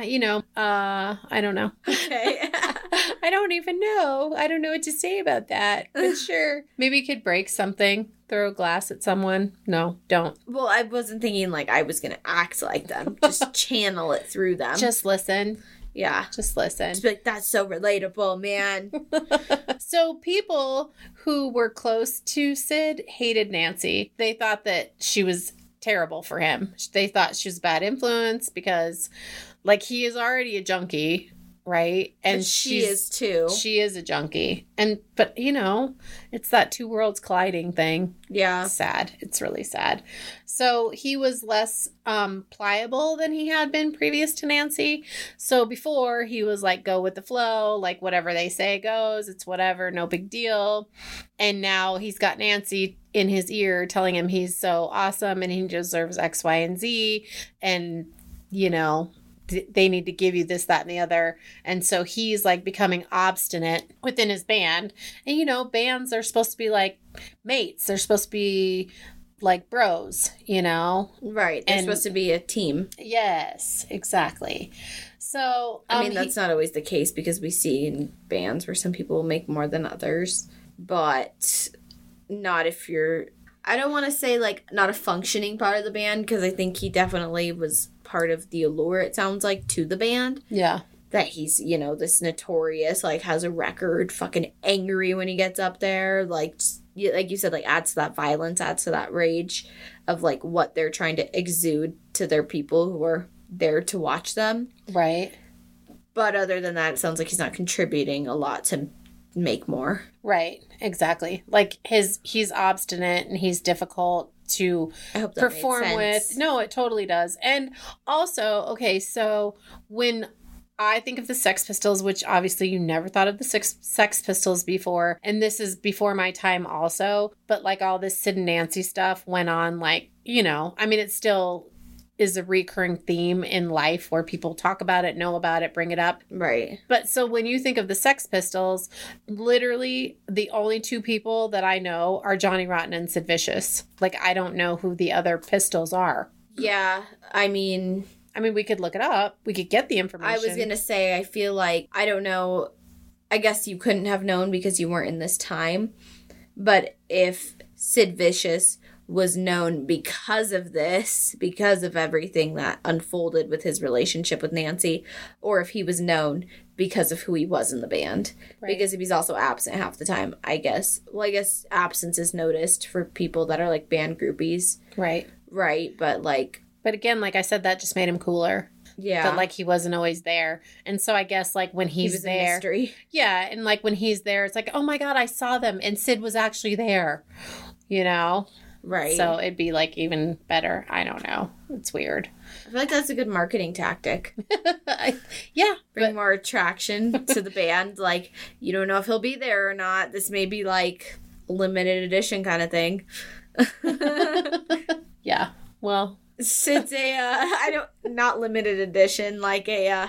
I don't know. Okay. I don't even know. I don't know what to say about that. But sure. Maybe you could break something. Throw a glass at someone. No, don't. Well, I wasn't thinking like I was going to act like them. Just channel it through them. Just listen. Yeah. Just listen. Just be like, that's so relatable, man. So people who were close to Sid hated Nancy. They thought that she was terrible for him. They thought she was a bad influence because, like, he is already a junkie, right? And she is too. She is a junkie. But it's that two worlds colliding thing. Yeah. It's sad. It's really sad. So he was less pliable than he had been previous to Nancy. So before he was like, go with the flow, like whatever they say goes, it's whatever, no big deal. And now he's got Nancy in his ear telling him he's so awesome and he deserves X, Y, and Z. And, they need to give you this, that, and the other. And so he's like becoming obstinate within his band. And, bands are supposed to be like mates. They're supposed to be like bros, Right. They're supposed to be a team. Yes, exactly. So, that's not always the case because we see in bands where some people make more than others, but not if you're, I don't want to say like not a functioning part of the band because I think he definitely was part of the allure, it sounds like, to the band. Yeah. That he's, this notorious, like, has a record, fucking angry when he gets up there, like you said, like, adds to that violence, adds to that rage of, like, what they're trying to exude to their people who are there to watch them. Right. But other than that, it sounds like he's not contributing a lot to make more. Right. Exactly. Like, he's obstinate and he's difficult to perform with. No, it totally does. And also, okay, so when I think of the Sex Pistols, which obviously you never thought of the Sex Pistols before, and this is before my time also, but like all this Sid and Nancy stuff went on, like, it still is a recurring theme in life where people talk about it, know about it, bring it up. Right. But so when you think of the Sex Pistols, literally the only two people that I know are Johnny Rotten and Sid Vicious. Like, I don't know who the other Pistols are. Yeah. I mean, we could look it up. We could get the information. I was going to say, I feel like, I don't know, I guess you couldn't have known because you weren't in this time. But if Sid Vicious was known because of this, because of everything that unfolded with his relationship with Nancy, or if he was known because of who he was in the band. Right. Because if he's also absent half the time, I guess. Well, I guess absence is noticed for people that are like band groupies. Right. Right, but again, like I said, that just made him cooler. Yeah. But like he wasn't always there. And so I guess like when he's there. A mystery. Yeah. And like when he's there, it's like, oh my God, I saw them. And Sid was actually there. Right. So it'd be like even better. I don't know. It's weird. I feel like that's a good marketing tactic. Yeah. Bring more attraction to the band. Like, you don't know if he'll be there or not. This may be like a limited edition kind of thing. Yeah. Well, it's not limited edition, like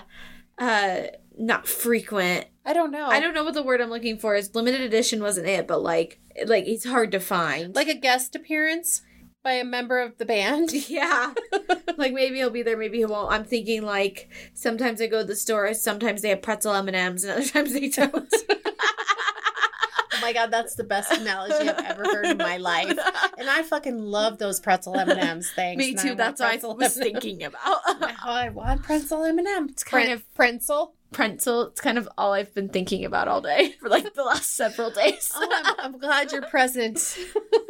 not frequent. I don't know. I don't know what the word I'm looking for is. Limited edition wasn't it, but like it's hard to find. Like a guest appearance by a member of the band? Yeah. Like maybe he'll be there, maybe he won't. I'm thinking like sometimes I go to the store, sometimes they have pretzel M&Ms and other times they don't. Oh my God, that's the best analogy I've ever heard in my life. And I fucking love those pretzel M&Ms. Thanks. Me too. That's what I was thinking about. I want pretzel M&M. It's kind of pretzel. It's kind of all I've been thinking about all day for like the last several days. Oh, I'm glad you're present.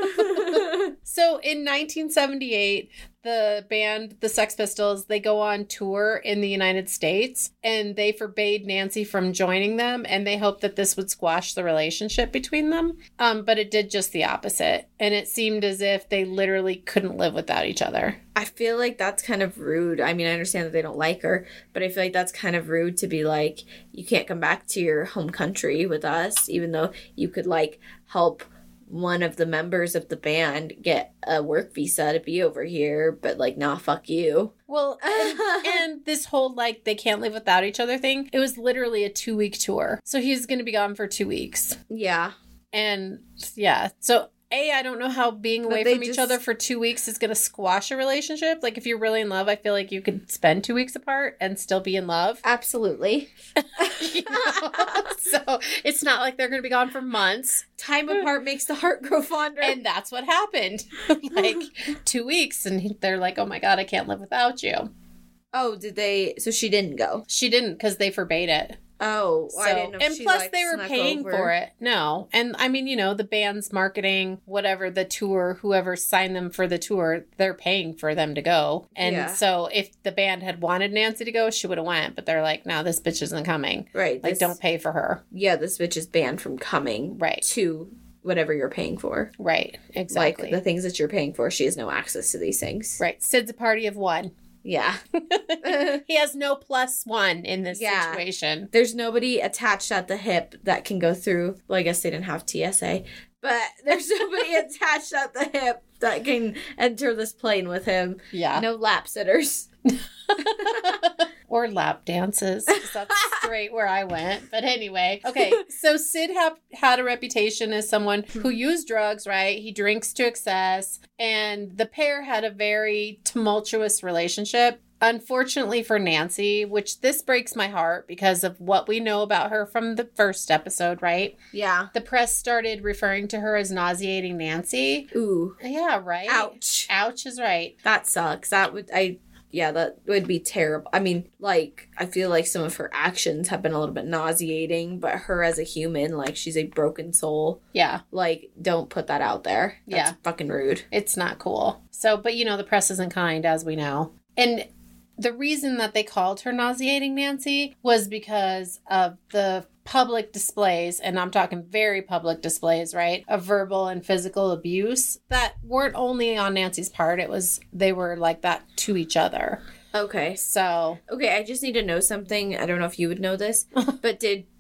So in 1978, the band, the Sex Pistols, they go on tour in the United States, and they forbade Nancy from joining them, and they hoped that this would squash the relationship between them. But it did just the opposite, and it seemed as if they literally couldn't live without each other. I feel like that's kind of rude. I mean, I understand that they don't like her, but I feel like that's kind of rude to be like, you can't come back to your home country with us, even though you could, like, help one of the members of the band get a work visa to be over here, but, like, nah, fuck you. Well, and this whole, like, they can't live without each other thing, it was literally a 2-week tour. So he's going to be gone for 2 weeks. Yeah. And, yeah, so... I don't know how being away from each other for 2 weeks is going to squash a relationship. Like, if you're really in love, I feel like you could spend 2 weeks apart and still be in love. Absolutely. You know? So, it's not like they're going to be gone for months. Time apart makes the heart grow fonder. And that's what happened. Like, 2 weeks, and they're like, oh my God, I can't live without you. Oh, did they? So she didn't go? She didn't, because they forbade it. Oh, so, I didn't know. And plus, they were paying for it. No. And I mean, you know, the band's marketing, whatever, the tour, whoever signed them for the tour, they're paying for them to go. And so if the band had wanted Nancy to go, she would have went. But they're like, no, this bitch isn't coming. Right. Like, don't pay for her. Yeah, this bitch is banned from coming. Right. To whatever you're paying for. Right. Exactly. Like, the things that you're paying for, she has no access to these things. Right. Sid's a party of one. Yeah. He has no +1 in this situation. There's nobody attached at the hip that can go through. Well, I guess they didn't have TSA. But there's nobody attached at the hip that can enter this plane with him. Yeah. No lap sitters. Or lap dances. That's straight where I went. But anyway. Okay. So Sid had a reputation as someone who used drugs, right? He drinks to excess. And the pair had a very tumultuous relationship. Unfortunately for Nancy, which this breaks my heart because of what we know about her from the first episode, right? Yeah. The press started referring to her as nauseating Nancy. Ooh. Yeah, right? Ouch. Ouch is right. That sucks. That would be terrible. I mean, like, I feel like some of her actions have been a little bit nauseating, but her as a human, like, she's a broken soul. Yeah. Like, don't put that out there. That's fucking rude. It's not cool. So, but you know, the press isn't kind, as we know. And the reason that they called her nauseating Nancy was because of the public displays, and I'm talking very public displays, right, of verbal and physical abuse that weren't only on Nancy's part. They were like that to each other. Okay. So. Okay, I just need to know something. I don't know if you would know this, but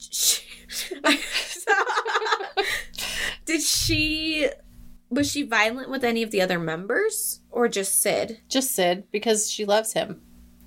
was she violent with any of the other members or just Sid? Just Sid, because she loves him.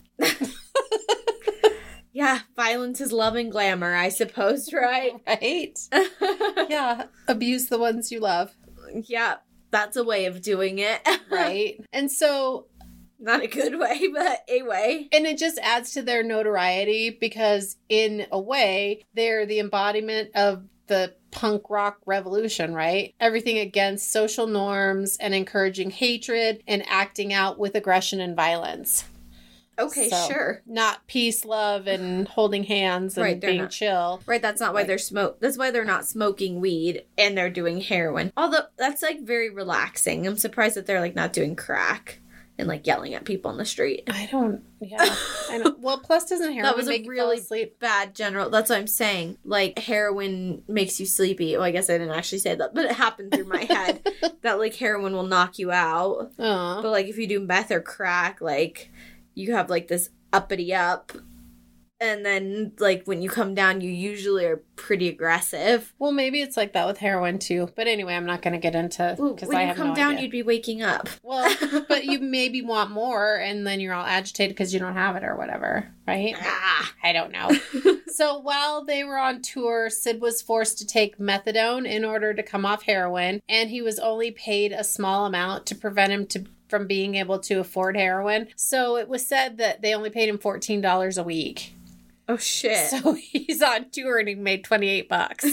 Yeah, violence is love and glamour, I suppose, right? Right? Yeah, abuse the ones you love. Yeah, that's a way of doing it. Right? And so... Not a good way, but a way. And it just adds to their notoriety because, in a way, they're the embodiment of the punk rock revolution, right? Everything against social norms and encouraging hatred and acting out with aggression and violence. Okay, so, sure. Not peace, love, and holding hands and being chill. Right, that's not why that's why they're not smoking weed and they're doing heroin. Although, that's, like, very relaxing. I'm surprised that they're, like, not doing crack and, like, yelling at people on the street. I know. Well, plus doesn't heroin that was make a really you fall asleep? Bad general. That's what I'm saying. Like, heroin makes you sleepy. Well, I guess I didn't actually say that, but it happened through my head that, like, heroin will knock you out. But, like, if you do meth or crack, like... You have, like, this uppity up, and then, like, when you come down, you usually are pretty aggressive. Well, maybe it's like that with heroin, too. But anyway, I'm not going to get into... Because when you come down, you'd be waking up. Well, but you maybe want more, and then you're all agitated because you don't have it or whatever, right? I don't know. So while they were on tour, Sid was forced to take methadone in order to come off heroin, and he was only paid a small amount to prevent him from being able to afford heroin. So it was said that they only paid him $14 a week. Oh, shit. So he's on tour and he made $28.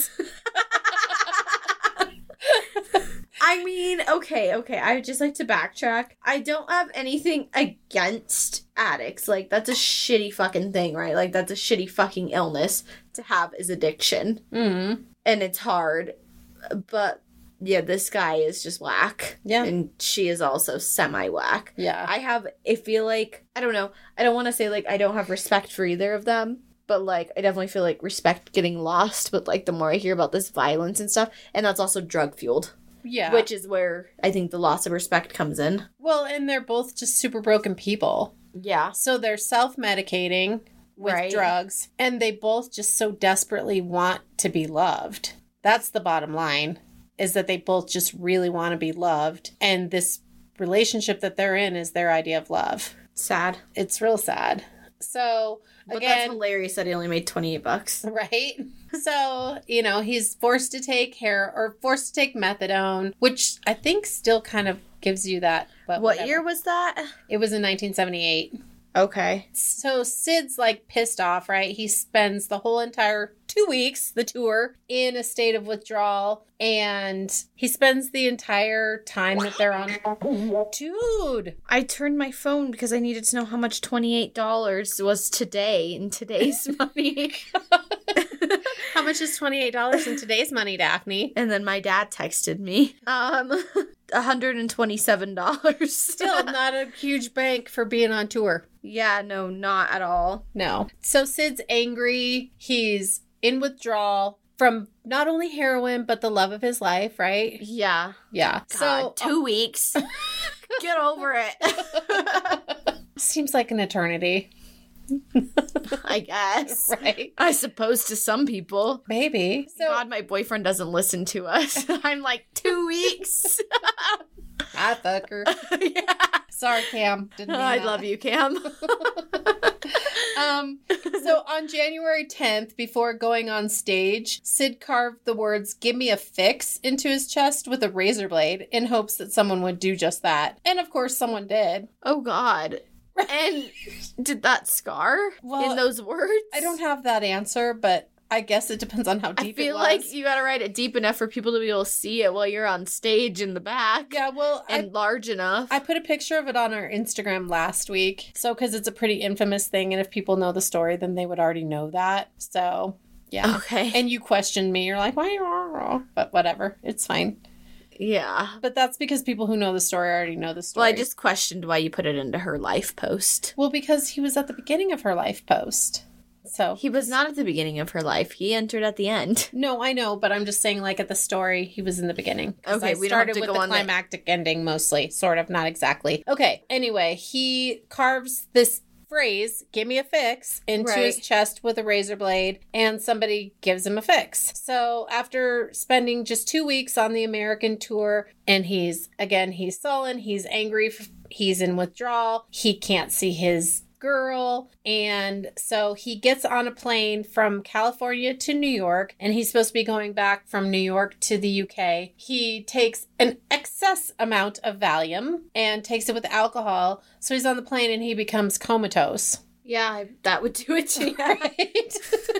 I mean, okay. I would just like to backtrack. I don't have anything against addicts. Like, that's a shitty fucking thing, right? Like, that's a shitty fucking illness to have is addiction. Mm-hmm. And it's hard. But yeah, this guy is just whack. Yeah. And she is also semi-whack. Yeah. I feel like, I don't know, I don't want to say, like, I don't have respect for either of them, but, like, I definitely feel like respect getting lost, but, like, the more I hear about this violence and stuff, and that's also drug-fueled. Yeah. Which is where I think the loss of respect comes in. Well, and they're both just super broken people. Yeah. So they're self-medicating with drugs, and they both just so desperately want to be loved. That's the bottom line, is that they both just really want to be loved, and this relationship that they're in is their idea of love. Sad. It's real sad. So, But again, that's hilarious that he only made $28. right? So, he's forced to take methadone, which I think still kind of gives you that. But What whatever. year was that? It was in 1978. Okay. So Sid's like pissed off, right? He spends the whole entire 2 weeks, the tour, in a state of withdrawal. And he spends the entire time that they're on. Dude! I turned my phone because I needed to know how much $28 was today in today's money. How much is $28 in today's money, Daphne? And then my dad texted me. $127. Still not a huge bank for being on tour. Yeah, no, not at all. No. So Sid's angry. He's in withdrawal from not only heroin, but the love of his life, right? Yeah. Yeah. God, 2 weeks. Get over it. Seems like an eternity. I guess. Right. I suppose to some people. Maybe. So, God, my boyfriend doesn't listen to us. I'm like, 2 weeks. I fuck her. Yeah. Sorry, Cam. Didn't mean I that. love you, Cam. So on January 10th, before going on stage, Sid carved the words, "Give me a fix," into his chest with a razor blade in hopes that someone would do just that. And of course, someone did. Oh, God. And did that scar in those words? I don't have that answer, but I guess it depends on how I deep feel it was. like you gotta write it deep enough for people to be able to see it while you're on stage in the back. Yeah, well, And large enough. I put a picture of it on our Instagram last week. So, because it's a pretty infamous thing, and if people know the story, then they would already know that. So, yeah. Okay. And you questioned me. You're like, why? But whatever. It's fine. Yeah. But that's because people who know the story already know the story. Well, I just questioned why you put it into her life post. Well, because he was at the beginning of her life post. So. He was not at the beginning of her life. He entered at the end. No, I know, but I'm just saying, like, at the story, he was in the beginning. 'Cause Okay, I we don't have started to with go the on that. climactic ending, mostly. Sort of, not exactly. Okay, anyway, he carves this phrase, "Give me a fix," into his Right. chest with a razor blade, and somebody gives him a fix. So after spending just 2 weeks on the American tour, and he's sullen, he's angry, he's in withdrawal, he can't see his girl, and so he gets on a plane from California to New York, and he's supposed to be going back from New York to the UK. He takes an excess amount of Valium and takes it with alcohol, so he's on the plane and he becomes comatose. Yeah, that would do it to you. Right?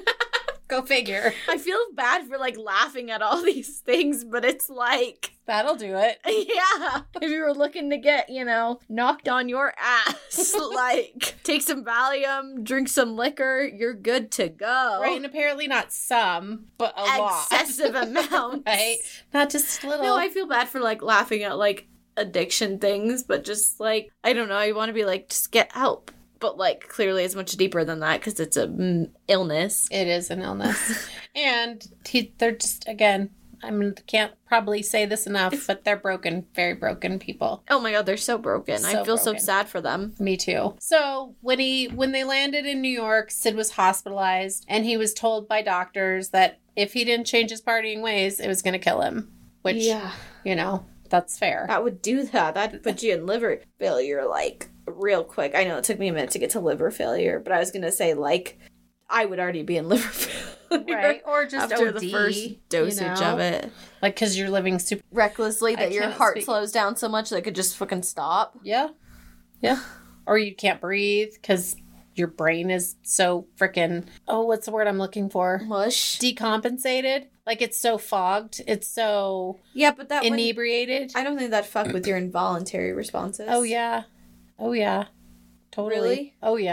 Go figure. I feel bad for, like, laughing at all these things, but it's like, That'll do it. yeah, if you were looking to get, knocked on your ass, like, take some Valium, drink some liquor, you're good to go. Right, and apparently not some, but a lot. Excessive amounts. Right? Not just a little. No, I feel bad for, like, laughing at, like, addiction things, but just, like, I don't know, I want to be like, just get help. But, like, clearly it's much deeper than that because it's a illness. It is an illness. And they're just, again, can't probably say this enough, but they're broken, very broken people. Oh my God, they're so broken. I So feel so broken. sad for them. Me too. So when they landed in New York, Sid was hospitalized, and he was told by doctors that if he didn't change his partying ways, it was going to kill him. Which, that's fair. That would do that. That'd put you in liver failure, like, real quick. I know it took me a minute to get to liver failure, but I was going to say, like, I would already be in liver failure. Right? Or just After OD, the first dosage of it. Like, because you're living super... Recklessly, that your cannot heart speak. slows down so much that it could just fucking stop. Yeah. Yeah. Or you can't breathe because your brain is so freaking... Oh, what's the word I'm looking for? Mush. Decompensated. Like, it's so fogged. It's so Yeah, but that wouldn't- inebriated. I don't think that'd fuck with your involuntary responses. Oh, yeah. Oh, yeah. Totally. Really? Oh, yeah.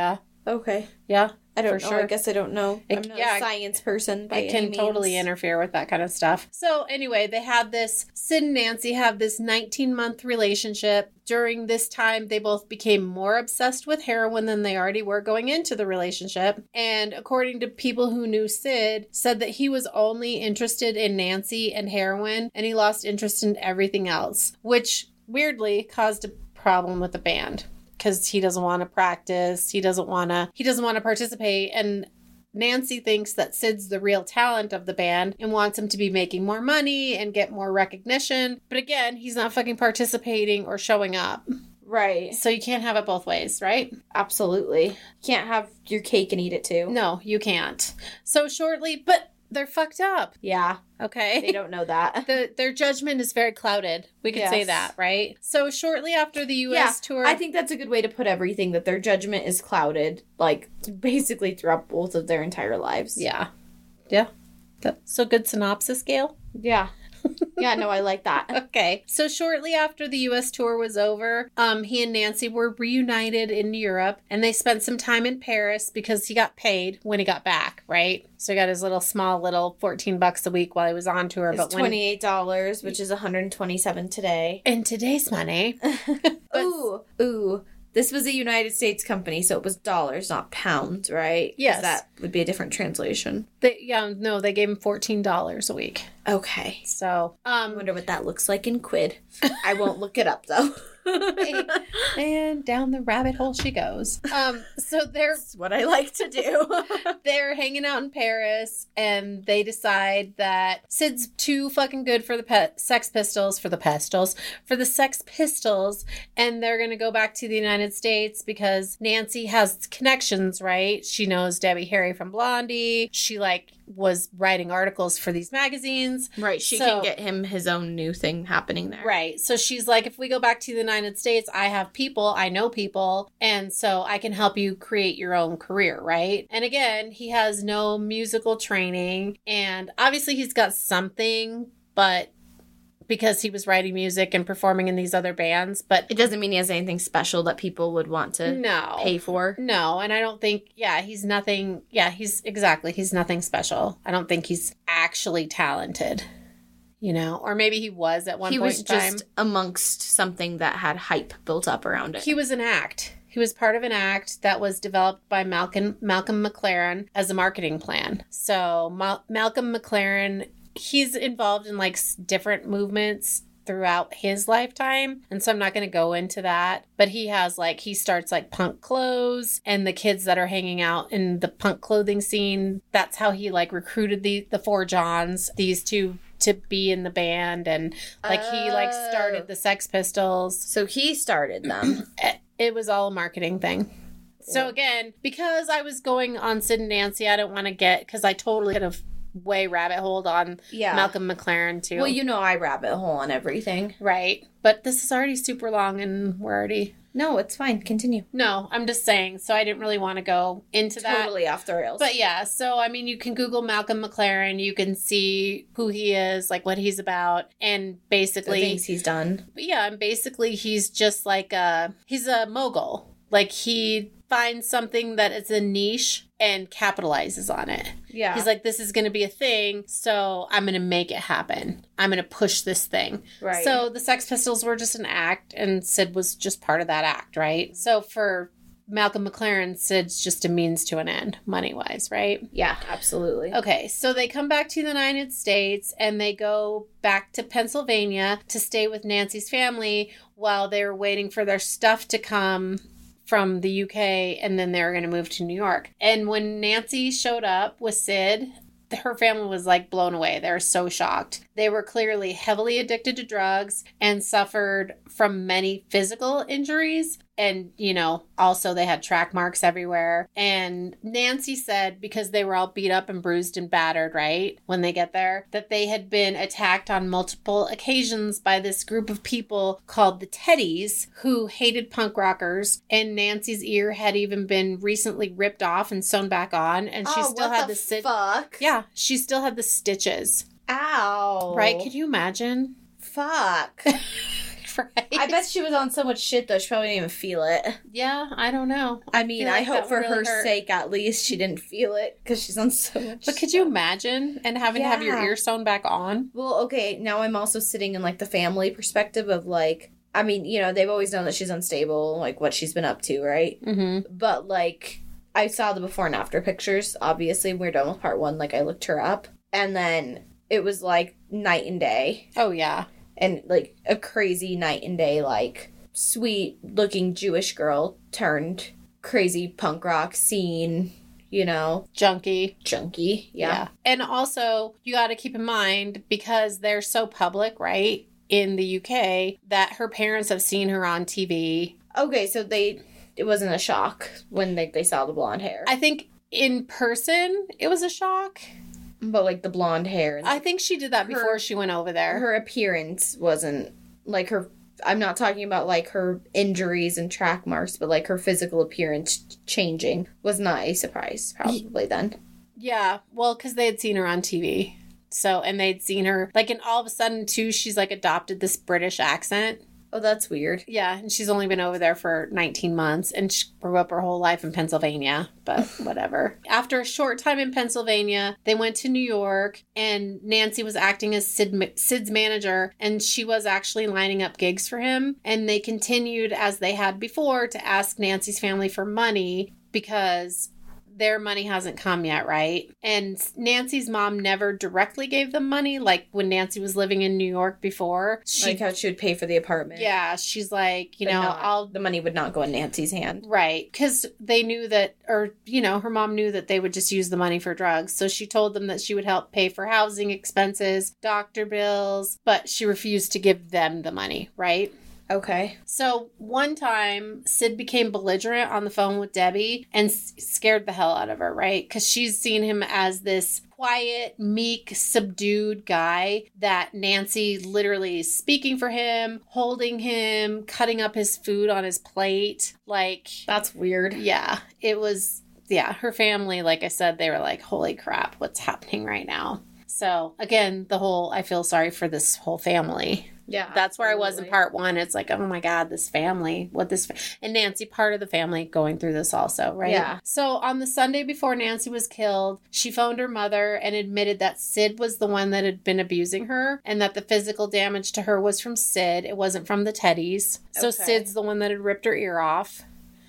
Okay. Yeah. I don't For know. sure. I guess I don't know. It- I'm not yeah, a science person by It can any totally means. interfere with that kind of stuff. So anyway, they had this, Sid and Nancy have this 19-month relationship. During this time, they both became more obsessed with heroin than they already were going into the relationship. And according to people who knew Sid, said that he was only interested in Nancy and heroin, and he lost interest in everything else, which weirdly caused a problem with the band because he doesn't want to practice. He doesn't want to participate. And Nancy thinks that Sid's the real talent of the band and wants him to be making more money and get more recognition. But again, he's not fucking participating or showing up. Right. So you can't have it both ways, right? Absolutely. You can't have your cake and eat it too. No, you can't. So shortly, but they're fucked up. Yeah. Okay. They don't know that. Their judgment is very clouded. We could say Yes. that, right? So shortly after the U.S. tour... I think that's a good way to put everything, that their judgment is clouded, like, basically throughout both of their entire lives. Yeah. Yeah. So good synopsis, Gail? Yeah. Yeah, no, I like that. Okay. So shortly after the U.S. tour was over, he and Nancy were reunited in Europe, and they spent some time in Paris because he got paid when he got back, right? So he got his little $14 a week while he was on tour. It's $28, which is $127 today. In today's money. Ooh. This was a United States company, so it was dollars, not pounds, right? Yes. That would be a different translation. They gave him $14 a week. Okay. So, I wonder what that looks like in quid. I won't look it up, though. And down the rabbit hole she goes. So That's what I like to do. they're hanging out in Paris, and they decide that Sid's too fucking good for the Sex Pistols, and they're gonna go back to the United States because Nancy has connections, right? She knows Debbie Harry from Blondie. She was writing articles for these magazines. Right, she can get him his own new thing happening there. Right. So she's like, if we go back to the United States, I know people, and so I can help you create your own career, right? And again, he has no musical training, and obviously he's got something, but because he was writing music and performing in these other bands, but it doesn't mean he has anything special that people would want to pay for. No, and I don't think, he's nothing, he's nothing special. I don't think he's actually talented, or maybe he was at one point in time. He was just amongst something that had hype built up around it. He was an act. He was part of an act that was developed by Malcolm McLaren as a marketing plan. So Malcolm McLaren, he's involved in different movements throughout his lifetime, and so I'm not going to go into that, but he has he starts punk clothes, and the kids that are hanging out in the punk clothing scene, that's how he recruited the four Johns, these two, to be in the band, and he started the Sex Pistols. So he started them. It was all a marketing thing. So again, because I was going on Sid and Nancy, I don't want to because I totally could have way rabbit holed on Malcolm McLaren too. Well, I rabbit hole on everything. Right. But this is already super long, and we're already... No, it's fine. Continue. No, I'm just saying. So I didn't really want to go into that. Totally off the rails. But yeah, so you can Google Malcolm McLaren. You can see who he is, what he's about, and basically... the things he's done. Yeah, and basically he's just he's a mogul. He finds something that is a niche and capitalizes on it. Yeah. He's this is going to be a thing, so I'm going to make it happen. I'm going to push this thing. Right. So the Sex Pistols were just an act, and Sid was just part of that act, right? So for Malcolm McLaren, Sid's just a means to an end, money-wise, right? Yeah, absolutely. Okay, so they come back to the United States, and they go back to Pennsylvania to stay with Nancy's family while they were waiting for their stuff to come from the UK, and then they were going to move to New York. And when Nancy showed up with Sid, her family was blown away. They were so shocked. They were clearly heavily addicted to drugs and suffered from many physical injuries. And, also they had track marks everywhere. And Nancy said, because they were all beat up and bruised and battered, right, when they get there, that they had been attacked on multiple occasions by this group of people called the Teddies, who hated punk rockers. And Nancy's ear had even been recently ripped off and sewn back on. And she still had the fuck? Yeah, she still had the stitches. Ow. Right? Can you imagine? Fuck. Right. I bet she was on so much shit though, she probably didn't even feel it. Yeah, I don't know. I mean, feel I like hope that for would really her hurt. sake at least she didn't feel it because she's on so much But could you stuff. imagine and having to have your Yeah. ear sewn back on? Well, okay, now I'm also sitting in like the family perspective of like, I mean, you know, they've always known that she's unstable, like what she's been up to, right? Mm-hmm. But like, I saw the before and after pictures. Obviously, we're done with part one. Like, I looked her up, and then it was like night and day, Oh, yeah. and like a crazy night and day, like sweet looking Jewish girl turned crazy punk rock scene, you know, Junkie. junkie. Yeah. And also, you got to keep in mind, because they're so public, right, in the UK, that her parents have seen her on TV. Okay, so it wasn't a shock when they saw the blonde hair, I think in person, it was a shock. but like the blonde hair. And I think she did that before she went over there. her appearance wasn't like her. I'm not talking about like her injuries and track marks, but like her physical appearance changing was not a surprise probably then. Yeah, well, because they had seen her on TV. So, and they'd seen her, like, and all of a sudden, too, she's, like, adopted this British accent. Oh, that's weird. Yeah, and she's only been over there for 19 months, and she grew up her whole life in Pennsylvania, but whatever. After a short time in Pennsylvania, they went to New York, and Nancy was acting as Sid's manager, and she was actually lining up gigs for him, and they continued, as they had before, to ask Nancy's family for money, because their money hasn't come yet, right? And Nancy's mom never directly gave them money, like when Nancy was living in New York before. Like how she would pay for the apartment. Yeah, she's like, you But know, not- the money would not go in Nancy's hand. Right, because they knew that, or, you know, her mom knew that they would just use the money for drugs. So she told them that she would help pay for housing expenses, doctor bills, but she refused to give them the money, right? Okay. So one time, Sid became belligerent on the phone with Debbie and scared the hell out of her, right? Because she's seen him as this quiet, meek, subdued guy that Nancy literally is speaking for him, holding him, cutting up his food on his plate. Like, That's weird. yeah, it was, yeah, her family, like I said, they were like, holy crap, what's happening right now? So again, I feel sorry for this whole family. Yeah. That's where I was in absolutely. part one. It's like, oh my God, this family, and Nancy, part of the family going through this also, right? Yeah. So on the Sunday before Nancy was killed, she phoned her mother and admitted that Sid was the one that had been abusing her and that the physical damage to her was from Sid. It wasn't from the teddies. So Okay. Sid's the one that had ripped her ear off.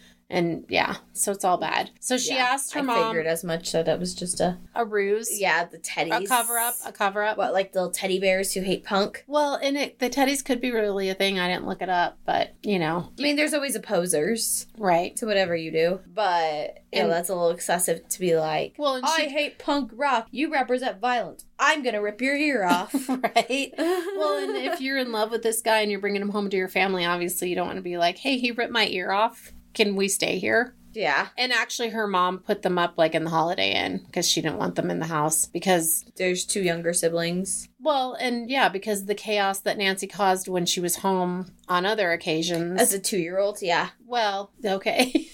And yeah, so it's all bad. So she Yeah, asked her I mom figured as much that it was just a ruse. yeah, the teddies. A cover up. What, like the little teddy bears who hate punk? Well, and the teddies could be really a thing. I didn't look it up, but you know. I mean, there's always opposers Right. to whatever you do, but you know, And- that's a little excessive to be like, Well, and I hate punk rock. You represent violence. I'm gonna rip your ear off. right. Well, and if you're in love with this guy and you're bringing him home to your family, obviously you don't want to be like, hey, he ripped my ear off. Can we stay here? Yeah, And actually, her mom put them up like in the Holiday Inn because she didn't want them in the house because, there's two younger siblings. well, and yeah, because the chaos that Nancy caused when she was home on other occasions. As a 2-year-old, yeah. Well, okay.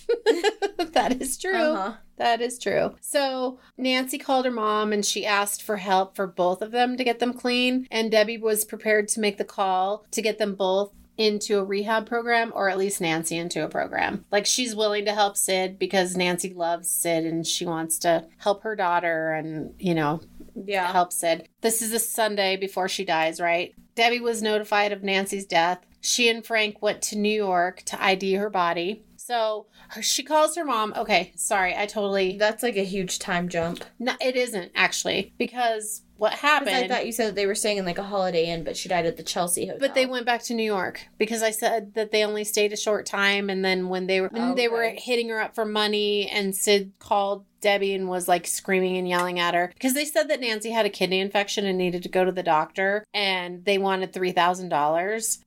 That is true. Uh-huh. That is true. So Nancy called her mom and she asked for help for both of them to get them clean. And Debbie was prepared to make the call to get them both into a rehab program, or at least Nancy into a program. Like, she's willing to help Sid because Nancy loves Sid and she wants to help her daughter and, you know, Yeah. help Sid. This is a Sunday before she dies, right? Debbie was notified of Nancy's death. She and Frank went to New York to ID her body. So she calls her mom. Okay, sorry, I totally... That's like a huge time jump. No, it isn't, actually, because what 'Cause happened... I thought you said that they were staying in like a Holiday Inn, but she died at the Chelsea Hotel. But they went back to New York because I said that they only stayed a short time, and then when they were hitting her up for money, and Sid called Debbie and was like screaming and yelling at her because they said that Nancy had a kidney infection and needed to go to the doctor, and they wanted $3,000,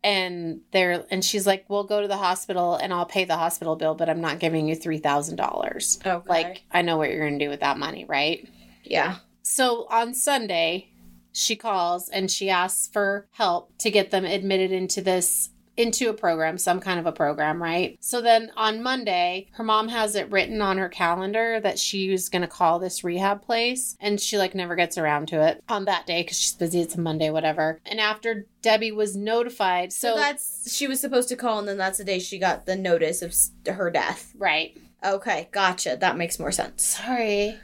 and she's like, "We'll go to the hospital and I'll pay the hospital bill, but I'm not giving you $3,000." Okay. Like, I know what you're gonna do with that money, right? Yeah. So on Sunday, she calls and she asks for help to get them admitted into this into a program, some kind of a program, right? So then on Monday, her mom has it written on her calendar that she was going to call this rehab place, and she like never gets around to it on that day because she's busy. It's a Monday, whatever. And after Debbie was notified, so that's, she was supposed to call, and then that's the day she got the notice of her death. Right. Okay, gotcha. That makes more sense. Sorry.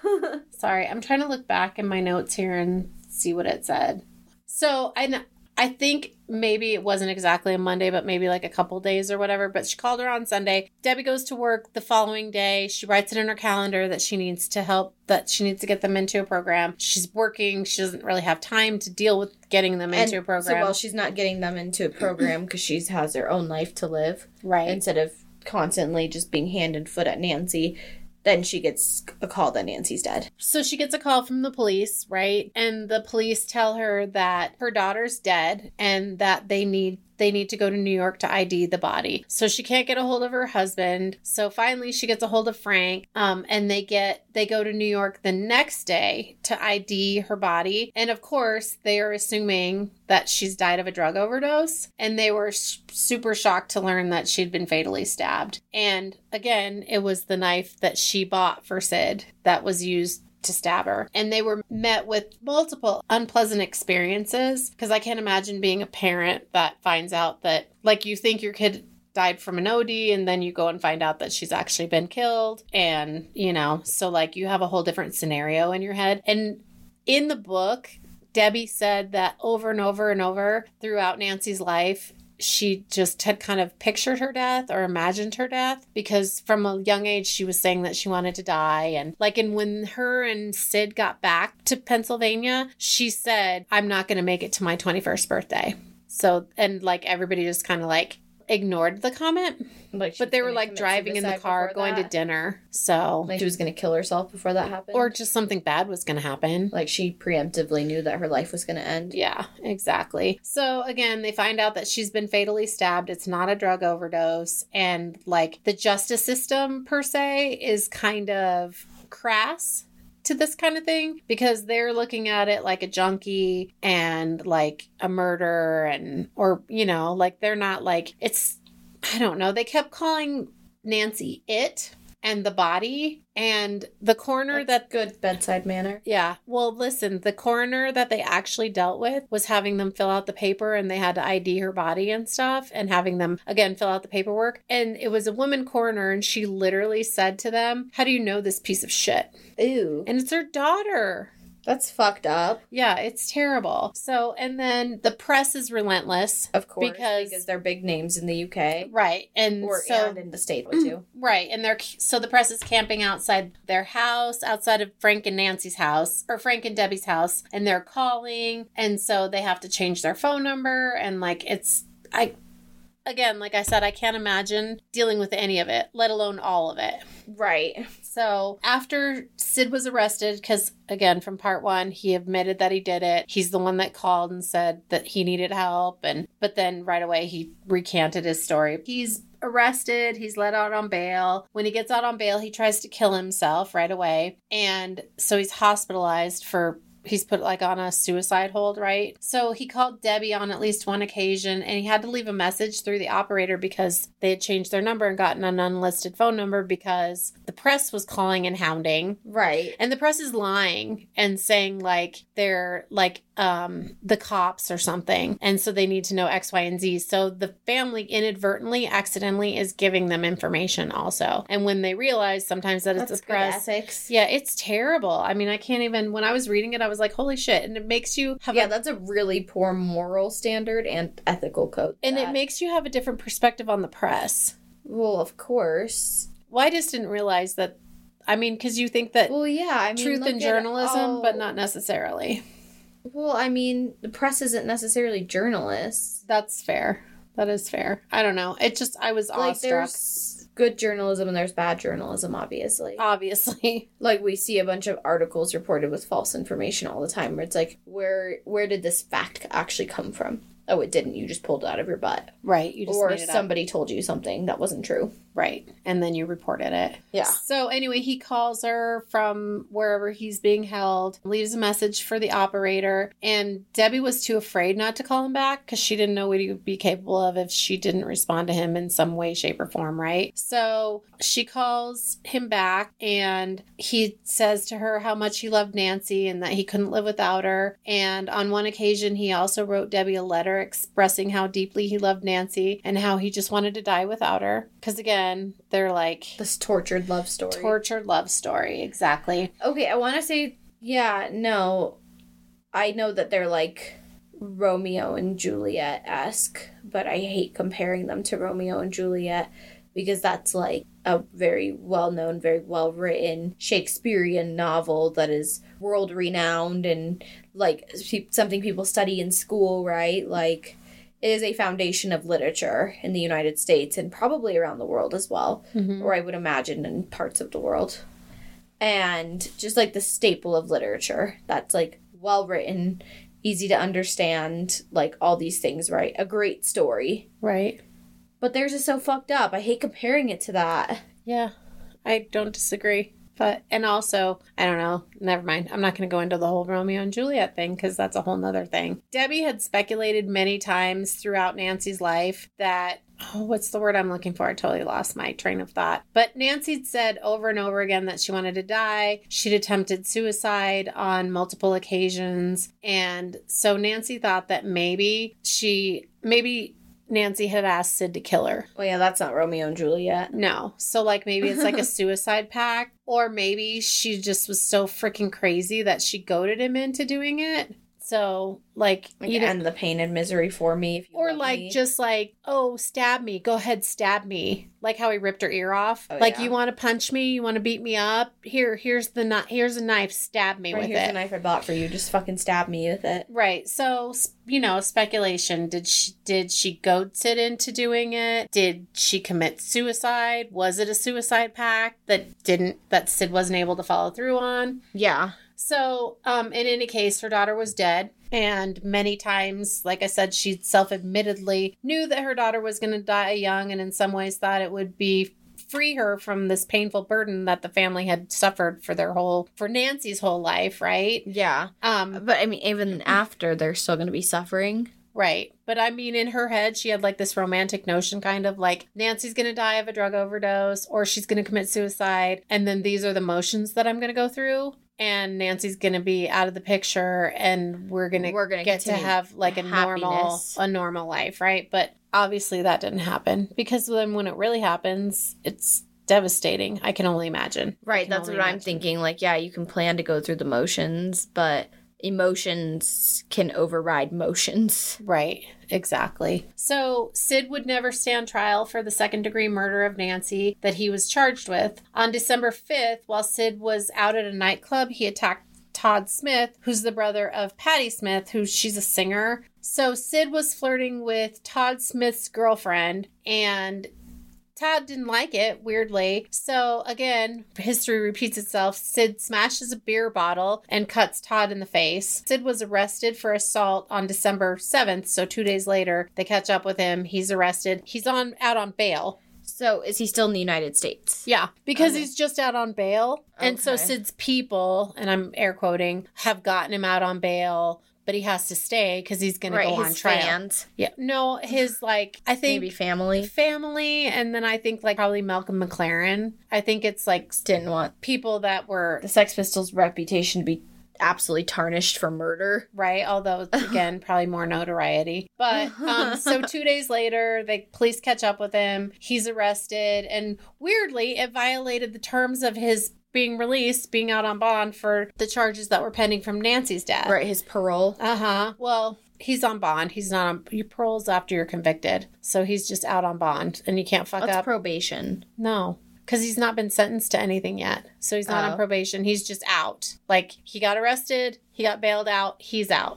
Sorry. I'm trying to look back in my notes here and see what it said. So I think maybe it wasn't exactly a Monday, but maybe like a couple days or whatever. But she called her on Sunday. Debbie goes to work the following day. She writes it in her calendar that she needs to get them into a program. She's working. She doesn't really have time to deal with getting them into a program. So while she's not getting them into a program because she has her own life to live. Right. Instead of constantly just being hand and foot at Nancy, then she gets a call that Nancy's dead. So she gets a call from the police, right? And the police tell her that her daughter's dead and that they need to go to New York to ID the body. So she can't get a hold of her husband. So finally she gets a hold of Frank. And they go to New York the next day to ID her body. And of course, they are assuming that she's died of a drug overdose. And they were super shocked to learn that she'd been fatally stabbed. And again, it was the knife that she bought for Sid that was used to stab her. And they were met with multiple unpleasant experiences, because I can't imagine being a parent that finds out that, like, you think your kid died from an OD and then you go and find out that she's actually been killed. And, so like you have a whole different scenario in your head. And in the book, Debbie said that over and over and over throughout Nancy's life, she just had kind of pictured her death or imagined her death, because from a young age, she was saying that she wanted to die. And when her and Sid got back to Pennsylvania, she said, I'm not going to make it to my 21st birthday. So, and like everybody just kind of like ignored the comment, but they were like driving in the car going to dinner, so like she was going to kill herself before that happened, or just something bad was going to happen, like she preemptively knew that her life was going to end. Yeah, exactly. So again, they find out that she's been fatally stabbed. It's not a drug overdose, and like the justice system per se is kind of crass to this kind of thing, because they're looking at it like a junkie and like a murder, and like they're not like, it's, I don't know, they kept calling Nancy it and the body, and the coroner, that's good bedside manner. Yeah. Well, listen, the coroner that they actually dealt with was having them fill out the paper, and they had to ID her body and stuff, and having them again fill out the paperwork. And it was a woman coroner, and she literally said to them, "How do you know this piece of shit?" Ew. And it's her daughter. That's fucked up. Yeah, it's terrible. So, and then the press is relentless. Of course, because they're big names in the UK. Right. And and in the States too. Right. And so the press is camping outside their house, outside of Frank and Nancy's house, or Frank and Debbie's house, and they're calling. And so they have to change their phone number. And like, again, like I said, I can't imagine dealing with any of it, let alone all of it. Right. So after Sid was arrested, because again, from part one, he admitted that he did it. He's the one that called and said that he needed help. But then right away, he recanted his story. He's arrested. He's let out on bail. When he gets out on bail, he tries to kill himself right away. And so he's hospitalized he's put like on a suicide hold, right? So he called Debbie on at least one occasion, and he had to leave a message through the operator because they had changed their number and gotten an unlisted phone number because the press was calling and hounding. Right. And the press is lying and saying like they're like the cops or something. And so they need to know X, Y, and Z. So the family inadvertently, accidentally is giving them information also. And when they realize sometimes that it's the press. Ethics. Yeah, it's terrible. I mean, I can't even, when I was reading it, I was like, holy shit. And it makes you have that's a really poor moral standard and ethical code. And it makes you have a different perspective on the press. Well, of course. Well, I just didn't realize that. I mean, because you think that truth in journalism, but not necessarily. Well, I mean, the press isn't necessarily journalists. That's fair. That is fair. I don't know. It just, I was awestruck. There's good journalism and there's bad journalism, obviously. Obviously. Like, we see a bunch of articles reported with false information all the time, where it's like, where did this fact actually come from? Oh, it didn't. You just pulled it out of your butt. Right. You just Or made it up. somebody told you something that wasn't true. Right. And then you reported it. Yeah. So anyway, he calls her from wherever he's being held, leaves a message for the operator. And Debbie was too afraid not to call him back because she didn't know what he would be capable of if she didn't respond to him in some way, shape, or form, right? So she calls him back and he says to her how much he loved Nancy and that he couldn't live without her. And on one occasion, he also wrote Debbie a letter expressing how deeply he loved Nancy and how he just wanted to die without her. Because again, they're like This tortured love story. tortured love story. Exactly. Okay, I want to say, yeah, no. I know that they're like Romeo and Juliet-esque, but I hate comparing them to Romeo and Juliet because that's like a very well-known, very well-written Shakespearean novel that is world-renowned and like something people study in school, right? Like, it is a foundation of literature in the United States and probably around the world as well, or I would imagine in parts of the world. And just like the staple of literature that's like well-written, easy to understand, like all these things, right? A great story. Right. But theirs is so fucked up. I hate comparing it to that. Yeah. I don't disagree. But, and also, I don't know, never mind. I'm not going to go into the whole Romeo and Juliet thing because that's a whole nother thing. Debbie had speculated many times throughout Nancy's life that, what's the word I'm looking for? I totally lost my train of thought. But Nancy said over and over again that she wanted to die. She'd attempted suicide on multiple occasions. And so Nancy thought that maybe Nancy had asked Sid to kill her. Well, yeah, that's not Romeo and Juliet. No. So, like, maybe it's like a suicide pact. Or maybe she just was so freaking crazy that she goaded him into doing it. So, like end the pain and misery for me. If you or, love like, me. just like, oh, stab me. Go ahead, stab me. Like how he ripped her ear off. Oh, like, yeah. you want to punch me? You want to beat me up? Here's a knife. Stab me with here's it. the knife I bought for you. Just fucking stab me with it. Right. So, speculation. Did she goad Sid into doing it? Did she commit suicide? Was it a suicide pact that Sid wasn't able to follow through on? Yeah. So, in any case, her daughter was dead. And many times, like I said, she self-admittedly knew that her daughter was going to die young and in some ways thought it would free her from this painful burden that the family had suffered for Nancy's whole life, right? Yeah. But I mean, even after, they're still going to be suffering. Right. But I mean, in her head, she had like this romantic notion kind of like Nancy's going to die of a drug overdose or she's going to commit suicide. And then these are the motions that I'm going to go through. And Nancy's going to be out of the picture and we're going to get to have like a normal life. Right. But obviously that didn't happen because then when it really happens, it's devastating. I can only imagine. Right. That's what I'm thinking. Like, yeah, you can plan to go through the motions, but emotions can override motions. Right, exactly. So Sid would never stand trial for the second-degree murder of Nancy that he was charged with. On December 5th, while Sid was out at a nightclub, he attacked Todd Smith, who's the brother of Patti Smith, she's a singer. So Sid was flirting with Todd Smith's girlfriend, and Todd didn't like it, weirdly. So, again, history repeats itself. Sid smashes a beer bottle and cuts Todd in the face. Sid was arrested for assault on December 7th, so 2 days later, they catch up with him. He's arrested. He's out on bail. So, is he still in the United States? Yeah, because he's just out on bail. Okay. And so Sid's people, and I'm air quoting, have gotten him out on bail. But he has to stay because he's going to go on trial. Fans. Yeah. No, his, like, I think... Maybe family. Family, and then I think, like, probably Malcolm McLaren. I think it's, like... Didn't want people that were... The Sex Pistols' reputation to be absolutely tarnished for murder. Right, although, again, probably more notoriety. But, so 2 days later, the police catch up with him. He's arrested, and weirdly, it violated the terms of his... being released, being out on bond for the charges that were pending from Nancy's death. Right, his parole. Uh-huh. Well, he's on bond. He's not on... Your parole's after you're convicted. So he's just out on bond. And you can't fuck up. That's probation. No. Because he's not been sentenced to anything yet. So he's not on probation. He's just out. Like, he got arrested. He got bailed out. He's out.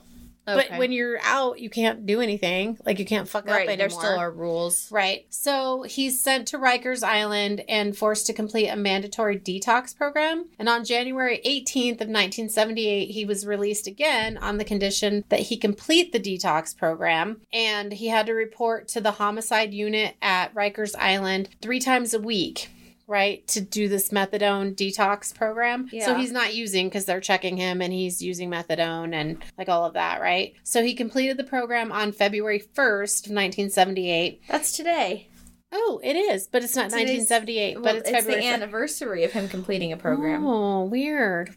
But Okay. when you're out, you can't do anything. Like, you can't fuck up Right, anymore. there still are rules. Right. So he's sent to Rikers Island and forced to complete a mandatory detox program. And on January 18th of 1978, he was released again on the condition that he complete the detox program. And he had to report to the homicide unit at Rikers Island 3 times a week. Right, to do this methadone detox program. Yeah. So he's not using because they're checking him and he's using methadone and like all of that, right? So he completed the program on February 1st of 1978. That's today. Oh, it is, but it's not Today's- 1978, Well, but it's February the 1st. anniversary of him completing a program. Oh, weird.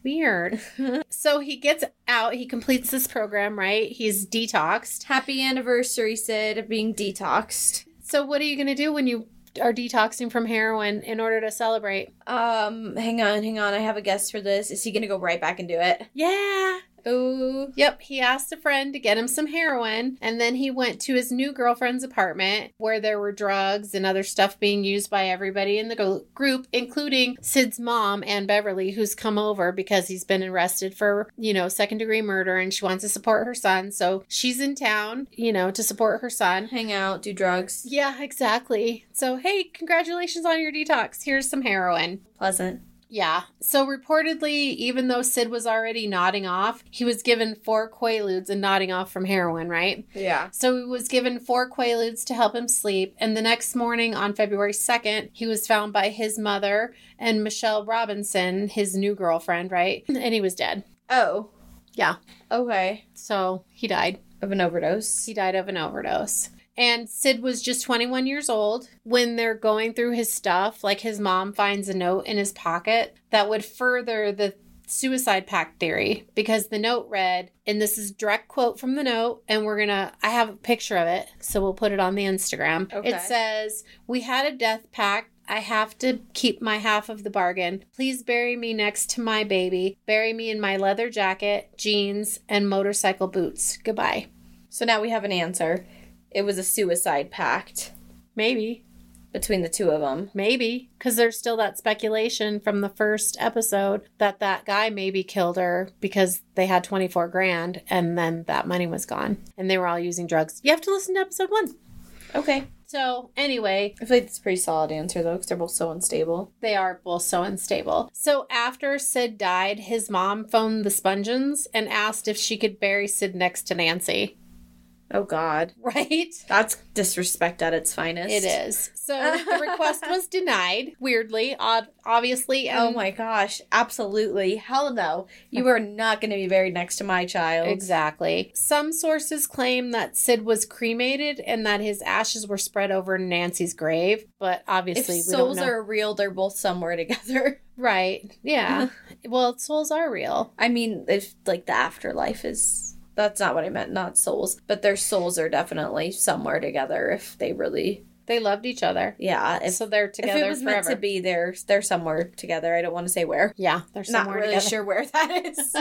So he gets out, he completes this program, right? He's detoxed. Happy anniversary, Sid, of being detoxed. So what are you going to do when you are detoxing from heroin in order to celebrate? Hang on. I have a guess for this. Is he gonna go right back and do it? Yeah. Ooh. Yep, he asked a friend to get him some heroin, and then he went to his new girlfriend's apartment where there were drugs and other stuff being used by everybody in the group, including Sid's mom, Ann Beverly, who's come over because he's been arrested for, second-degree murder, and she wants to support her son. So she's in town, to support her son. Hang out, do drugs. Yeah, exactly. So, hey, congratulations on your detox. Here's some heroin. Pleasant. Yeah. So reportedly, even though Sid was already nodding off, he was given 4 Quaaludes and nodding off from heroin, right? Yeah. So he was given 4 Quaaludes to help him sleep. And the next morning on February 2nd, he was found by his mother and Michelle Robinson, his new girlfriend, right? And he was dead. Oh. Yeah. Okay. So he died. Of an overdose. He died of an overdose. And Sid was just 21 years old when they're going through his stuff. Like, his mom finds a note in his pocket that would further the suicide pact theory, because the note read, and this is direct quote from the note, and I have a picture of it, so we'll put it on the Instagram. Okay. It says, "We had a death pact. I have to keep my half of the bargain. Please bury me next to my baby. Bury me in my leather jacket, jeans, and motorcycle boots. Goodbye." So now we have an answer. It was a suicide pact Maybe. between the two of them. Maybe. Because there's still that speculation from the first episode that guy maybe killed her because they had 24 grand and then that money was gone. And they were all using drugs. You have to listen to episode 1. Okay. So, anyway, I feel like it's a pretty solid answer, though, because they're both so unstable. they are both so unstable. So, after Sid died, his mom phoned the Spongeons and asked if she could bury Sid next to Nancy. Oh, God. Right? That's disrespect at its finest. It is. So, the request was denied, weirdly, obviously. And Oh, my gosh. Absolutely. Hell no. You are not going to be buried next to my child. Exactly. Some sources claim that Sid was cremated and that his ashes were spread over Nancy's grave, but obviously If we don't souls know. are real, they're both somewhere together. Right. Yeah. Well, souls are real. I mean, if, like, the afterlife is... That's not what I meant, not souls. But their souls are definitely somewhere together if they really... They loved each other. Yeah. So they're together if it was forever. meant to be, they're somewhere together. I don't want to say where. Yeah, they're Not somewhere really together. sure where that is.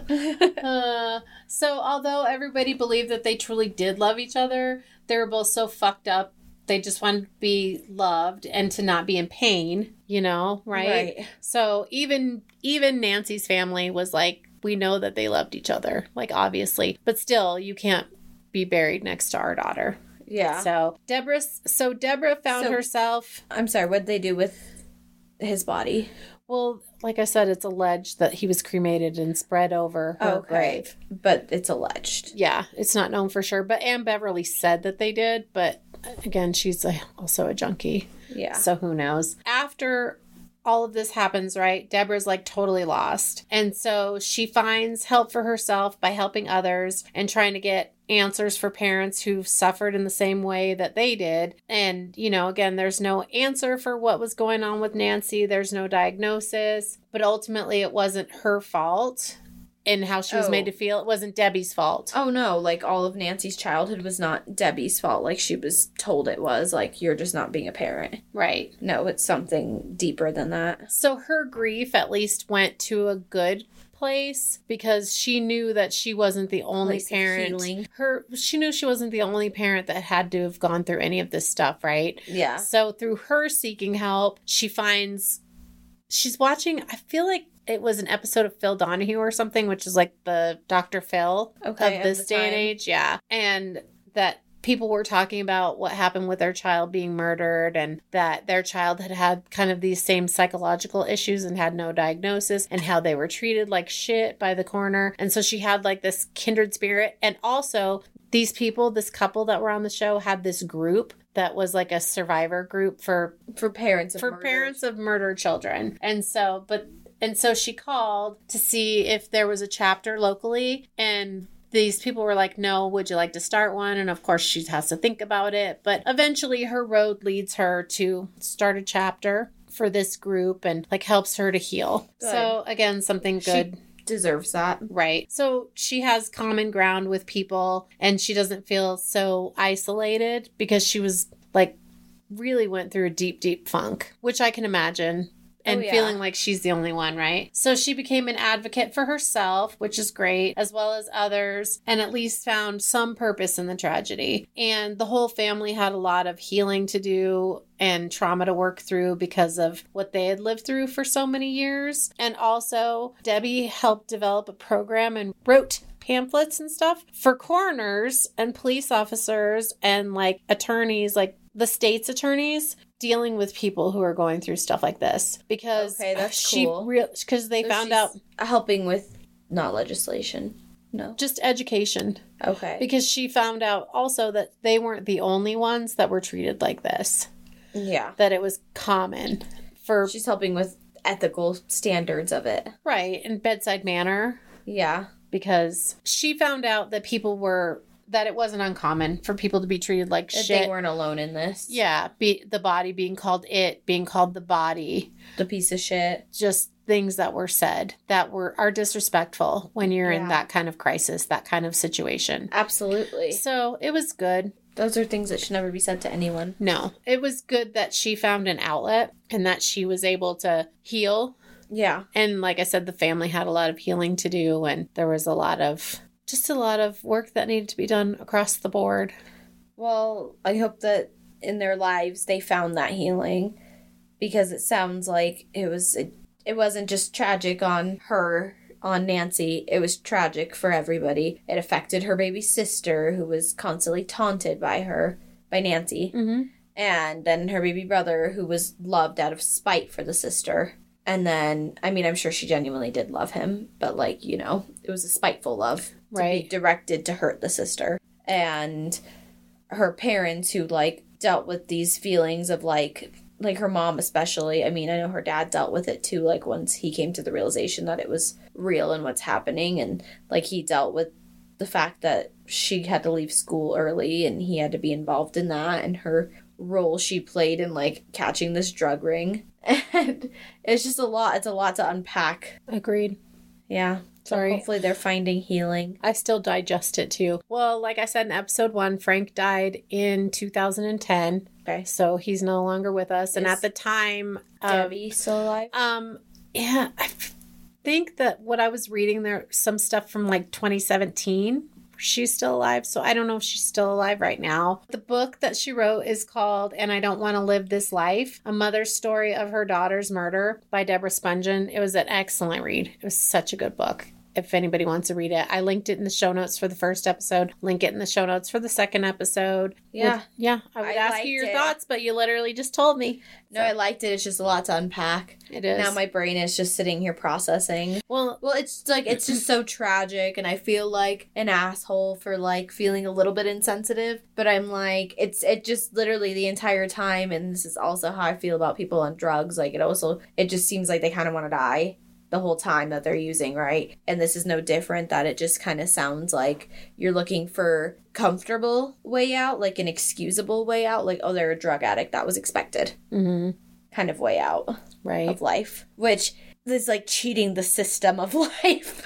So although everybody believed that they truly did love each other, they were both so fucked up. They just wanted to be loved and to not be in pain, right? Right. So even Nancy's family was like, we know that they loved each other, like, obviously, but still, you can't be buried next to our daughter. Yeah. So Deborah found herself. I'm sorry, what'd they do with his body? Well, like I said, it's alleged that he was cremated and spread over her grave. But it's alleged. Yeah, it's not known for sure. But Ann Beverly said that they did. But again, she's also a junkie. Yeah. So who knows? After all of this happens, right, Deborah's like totally lost. And so she finds help for herself by helping others and trying to get answers for parents who've suffered in the same way that they did. And, again, there's no answer for what was going on with Nancy. There's no diagnosis. But ultimately, it wasn't her fault in how she was made to feel. It wasn't Debbie's fault. Oh, no. Like, all of Nancy's childhood was not Debbie's fault. Like, she was told it was. Like, you're just not being a parent. Right. No, it's something deeper than that. So her grief at least went to a good place because she knew that she wasn't the only Place of parent. healing. She knew she wasn't the only parent that had to have gone through any of this stuff, right? Yeah. So through her seeking help, she finds she's watching, I feel like it was an episode of Phil Donahue or something, which is like the Dr. Phil of this day and age. Yeah. And that people were talking about what happened with their child being murdered and that their child had kind of these same psychological issues and had no diagnosis and how they were treated like shit by the coroner. And so she had like this kindred spirit. And also these people, this couple that were on the show had this group that was like a survivor group for parents of murdered children. And so she called to see if there was a chapter locally, and these people were like, no, would you like to start one? And of course she has to think about it. But eventually her road leads her to start a chapter for this group and like helps her to heal. Good. So again, something good. She deserves that. Right. So she has common ground with people and she doesn't feel so isolated because she was like really went through a deep, deep funk, which I can imagine. And feeling like she's the only one, right? So she became an advocate for herself, which is great, as well as others, and at least found some purpose in the tragedy. And the whole family had a lot of healing to do and trauma to work through because of what they had lived through for so many years. And also, Debbie helped develop a program and wrote pamphlets and stuff for coroners and police officers and like attorneys, like the state's attorneys, dealing with people who are going through stuff like this because cool. Because they found out helping with not legislation, no, just education. Okay, because she found out also that they weren't the only ones that were treated like this. Yeah, that it was common for. She's helping with ethical standards of it, right, and bedside manner. Yeah, because she found out that that it wasn't uncommon for people to be treated like shit. They weren't alone in this. Yeah. The body being called being called the body. The piece of shit. Just things that were said that are disrespectful when you're in that kind of crisis, that kind of situation. Absolutely. So it was good. Those are things that should never be said to anyone. No. It was good that she found an outlet and that she was able to heal. Yeah. And like I said, the family had a lot of healing to do and there was a lot of work that needed to be done across the board. Well, I hope that in their lives they found that healing because it sounds like it wasn't just tragic on Nancy. It was tragic for everybody. It affected her baby sister who was constantly taunted by Nancy. Mm-hmm. And then her baby brother who was loved out of spite for the sister. And then, I mean, I'm sure she genuinely did love him, but like, you know, it was a spiteful love to be directed to hurt the sister. And her parents who like dealt with these feelings of like her mom especially. I mean, I know her dad dealt with it too, like once he came to the realization that it was real and what's happening. And like he dealt with the fact that she had to leave school early and he had to be involved in that and her role she played in like catching this drug ring. And it's just a lot. It's a lot to unpack. Agreed. Yeah. Sorry. So hopefully they're finding healing. I still digest it too. Well, like I said in episode 1, Frank died in 2010. Okay. So he's no longer with us. And at the time, Debbie still alive? Yeah, I think that what I was reading, there some stuff from like 2017. She's still alive, so I don't know if she's still alive right now. The book that she wrote is called And I Don't Want to Live This Life, A Mother's Story of Her Daughter's Murder by Deborah Spungen. It was an excellent read. It was such a good book. If anybody wants to read it, I linked it in the show notes for the first episode. Link it in the show notes for the second episode. Yeah. I would ask you your thoughts, but you literally just told me. No, I liked it. It's just a lot to unpack. It is. Now my brain is just sitting here processing. Well, it's like, it's just so tragic, and I feel like an asshole for like feeling a little bit insensitive, but I'm like, it just literally the entire time, and this is also how I feel about people on drugs. Like it just seems like they kind of want to die the whole time that they're using, right? And this is no different, that it just kind of sounds like you're looking for comfortable way out, like an excusable way out, like, oh, they're a drug addict, that was expected. Mm-hmm. Kind of way out of life, which is like cheating the system of life.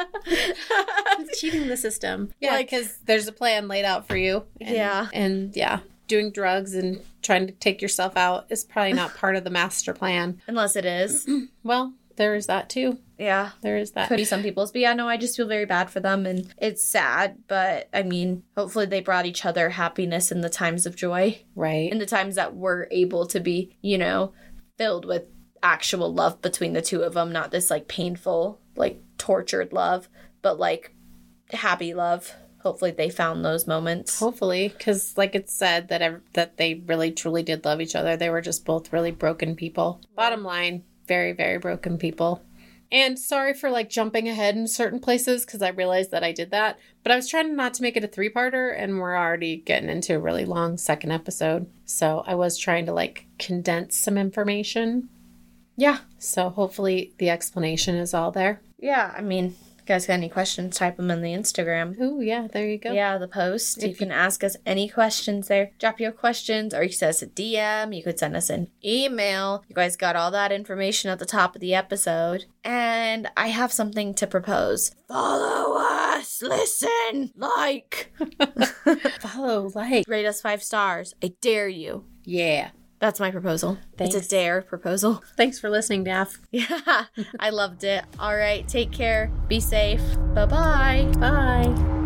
Cheating the system. Yeah, because there's a plan laid out for you. And doing drugs and trying to take yourself out is probably not part of the master plan. Unless it is. Well, there is that too. Yeah. There is that. Could be some people's. But yeah, no, I just feel very bad for them. And it's sad. But I mean, hopefully they brought each other happiness in the times of joy. Right. In the times that we're able to be, you know, filled with actual love between the two of them, not this like painful, like tortured love, but like happy love. Hopefully they found those moments. Hopefully, because like it's said that they really truly did love each other. They were just both really broken people. Bottom line, very, very broken people. And sorry for like jumping ahead in certain places because I realized that I did that. But I was trying not to make it a 3-parter and we're already getting into a really long second episode. So I was trying to like condense some information. Yeah. So hopefully the explanation is all there. Yeah. I mean, you guys got any questions, type them in the Instagram. Oh, yeah. There you go. Yeah, the post. You can ask us any questions there. Drop your questions, or you can send us a DM. You could send us an email. You guys got all that information at the top of the episode. And I have something to propose. Follow us. Listen. Like. Follow, like. Rate us 5 stars. I dare you. Yeah. That's my proposal. Thanks. It's a dare proposal. Thanks for listening, Daff. Yeah, I loved it. All right, take care. Be safe. Bye-bye. Bye.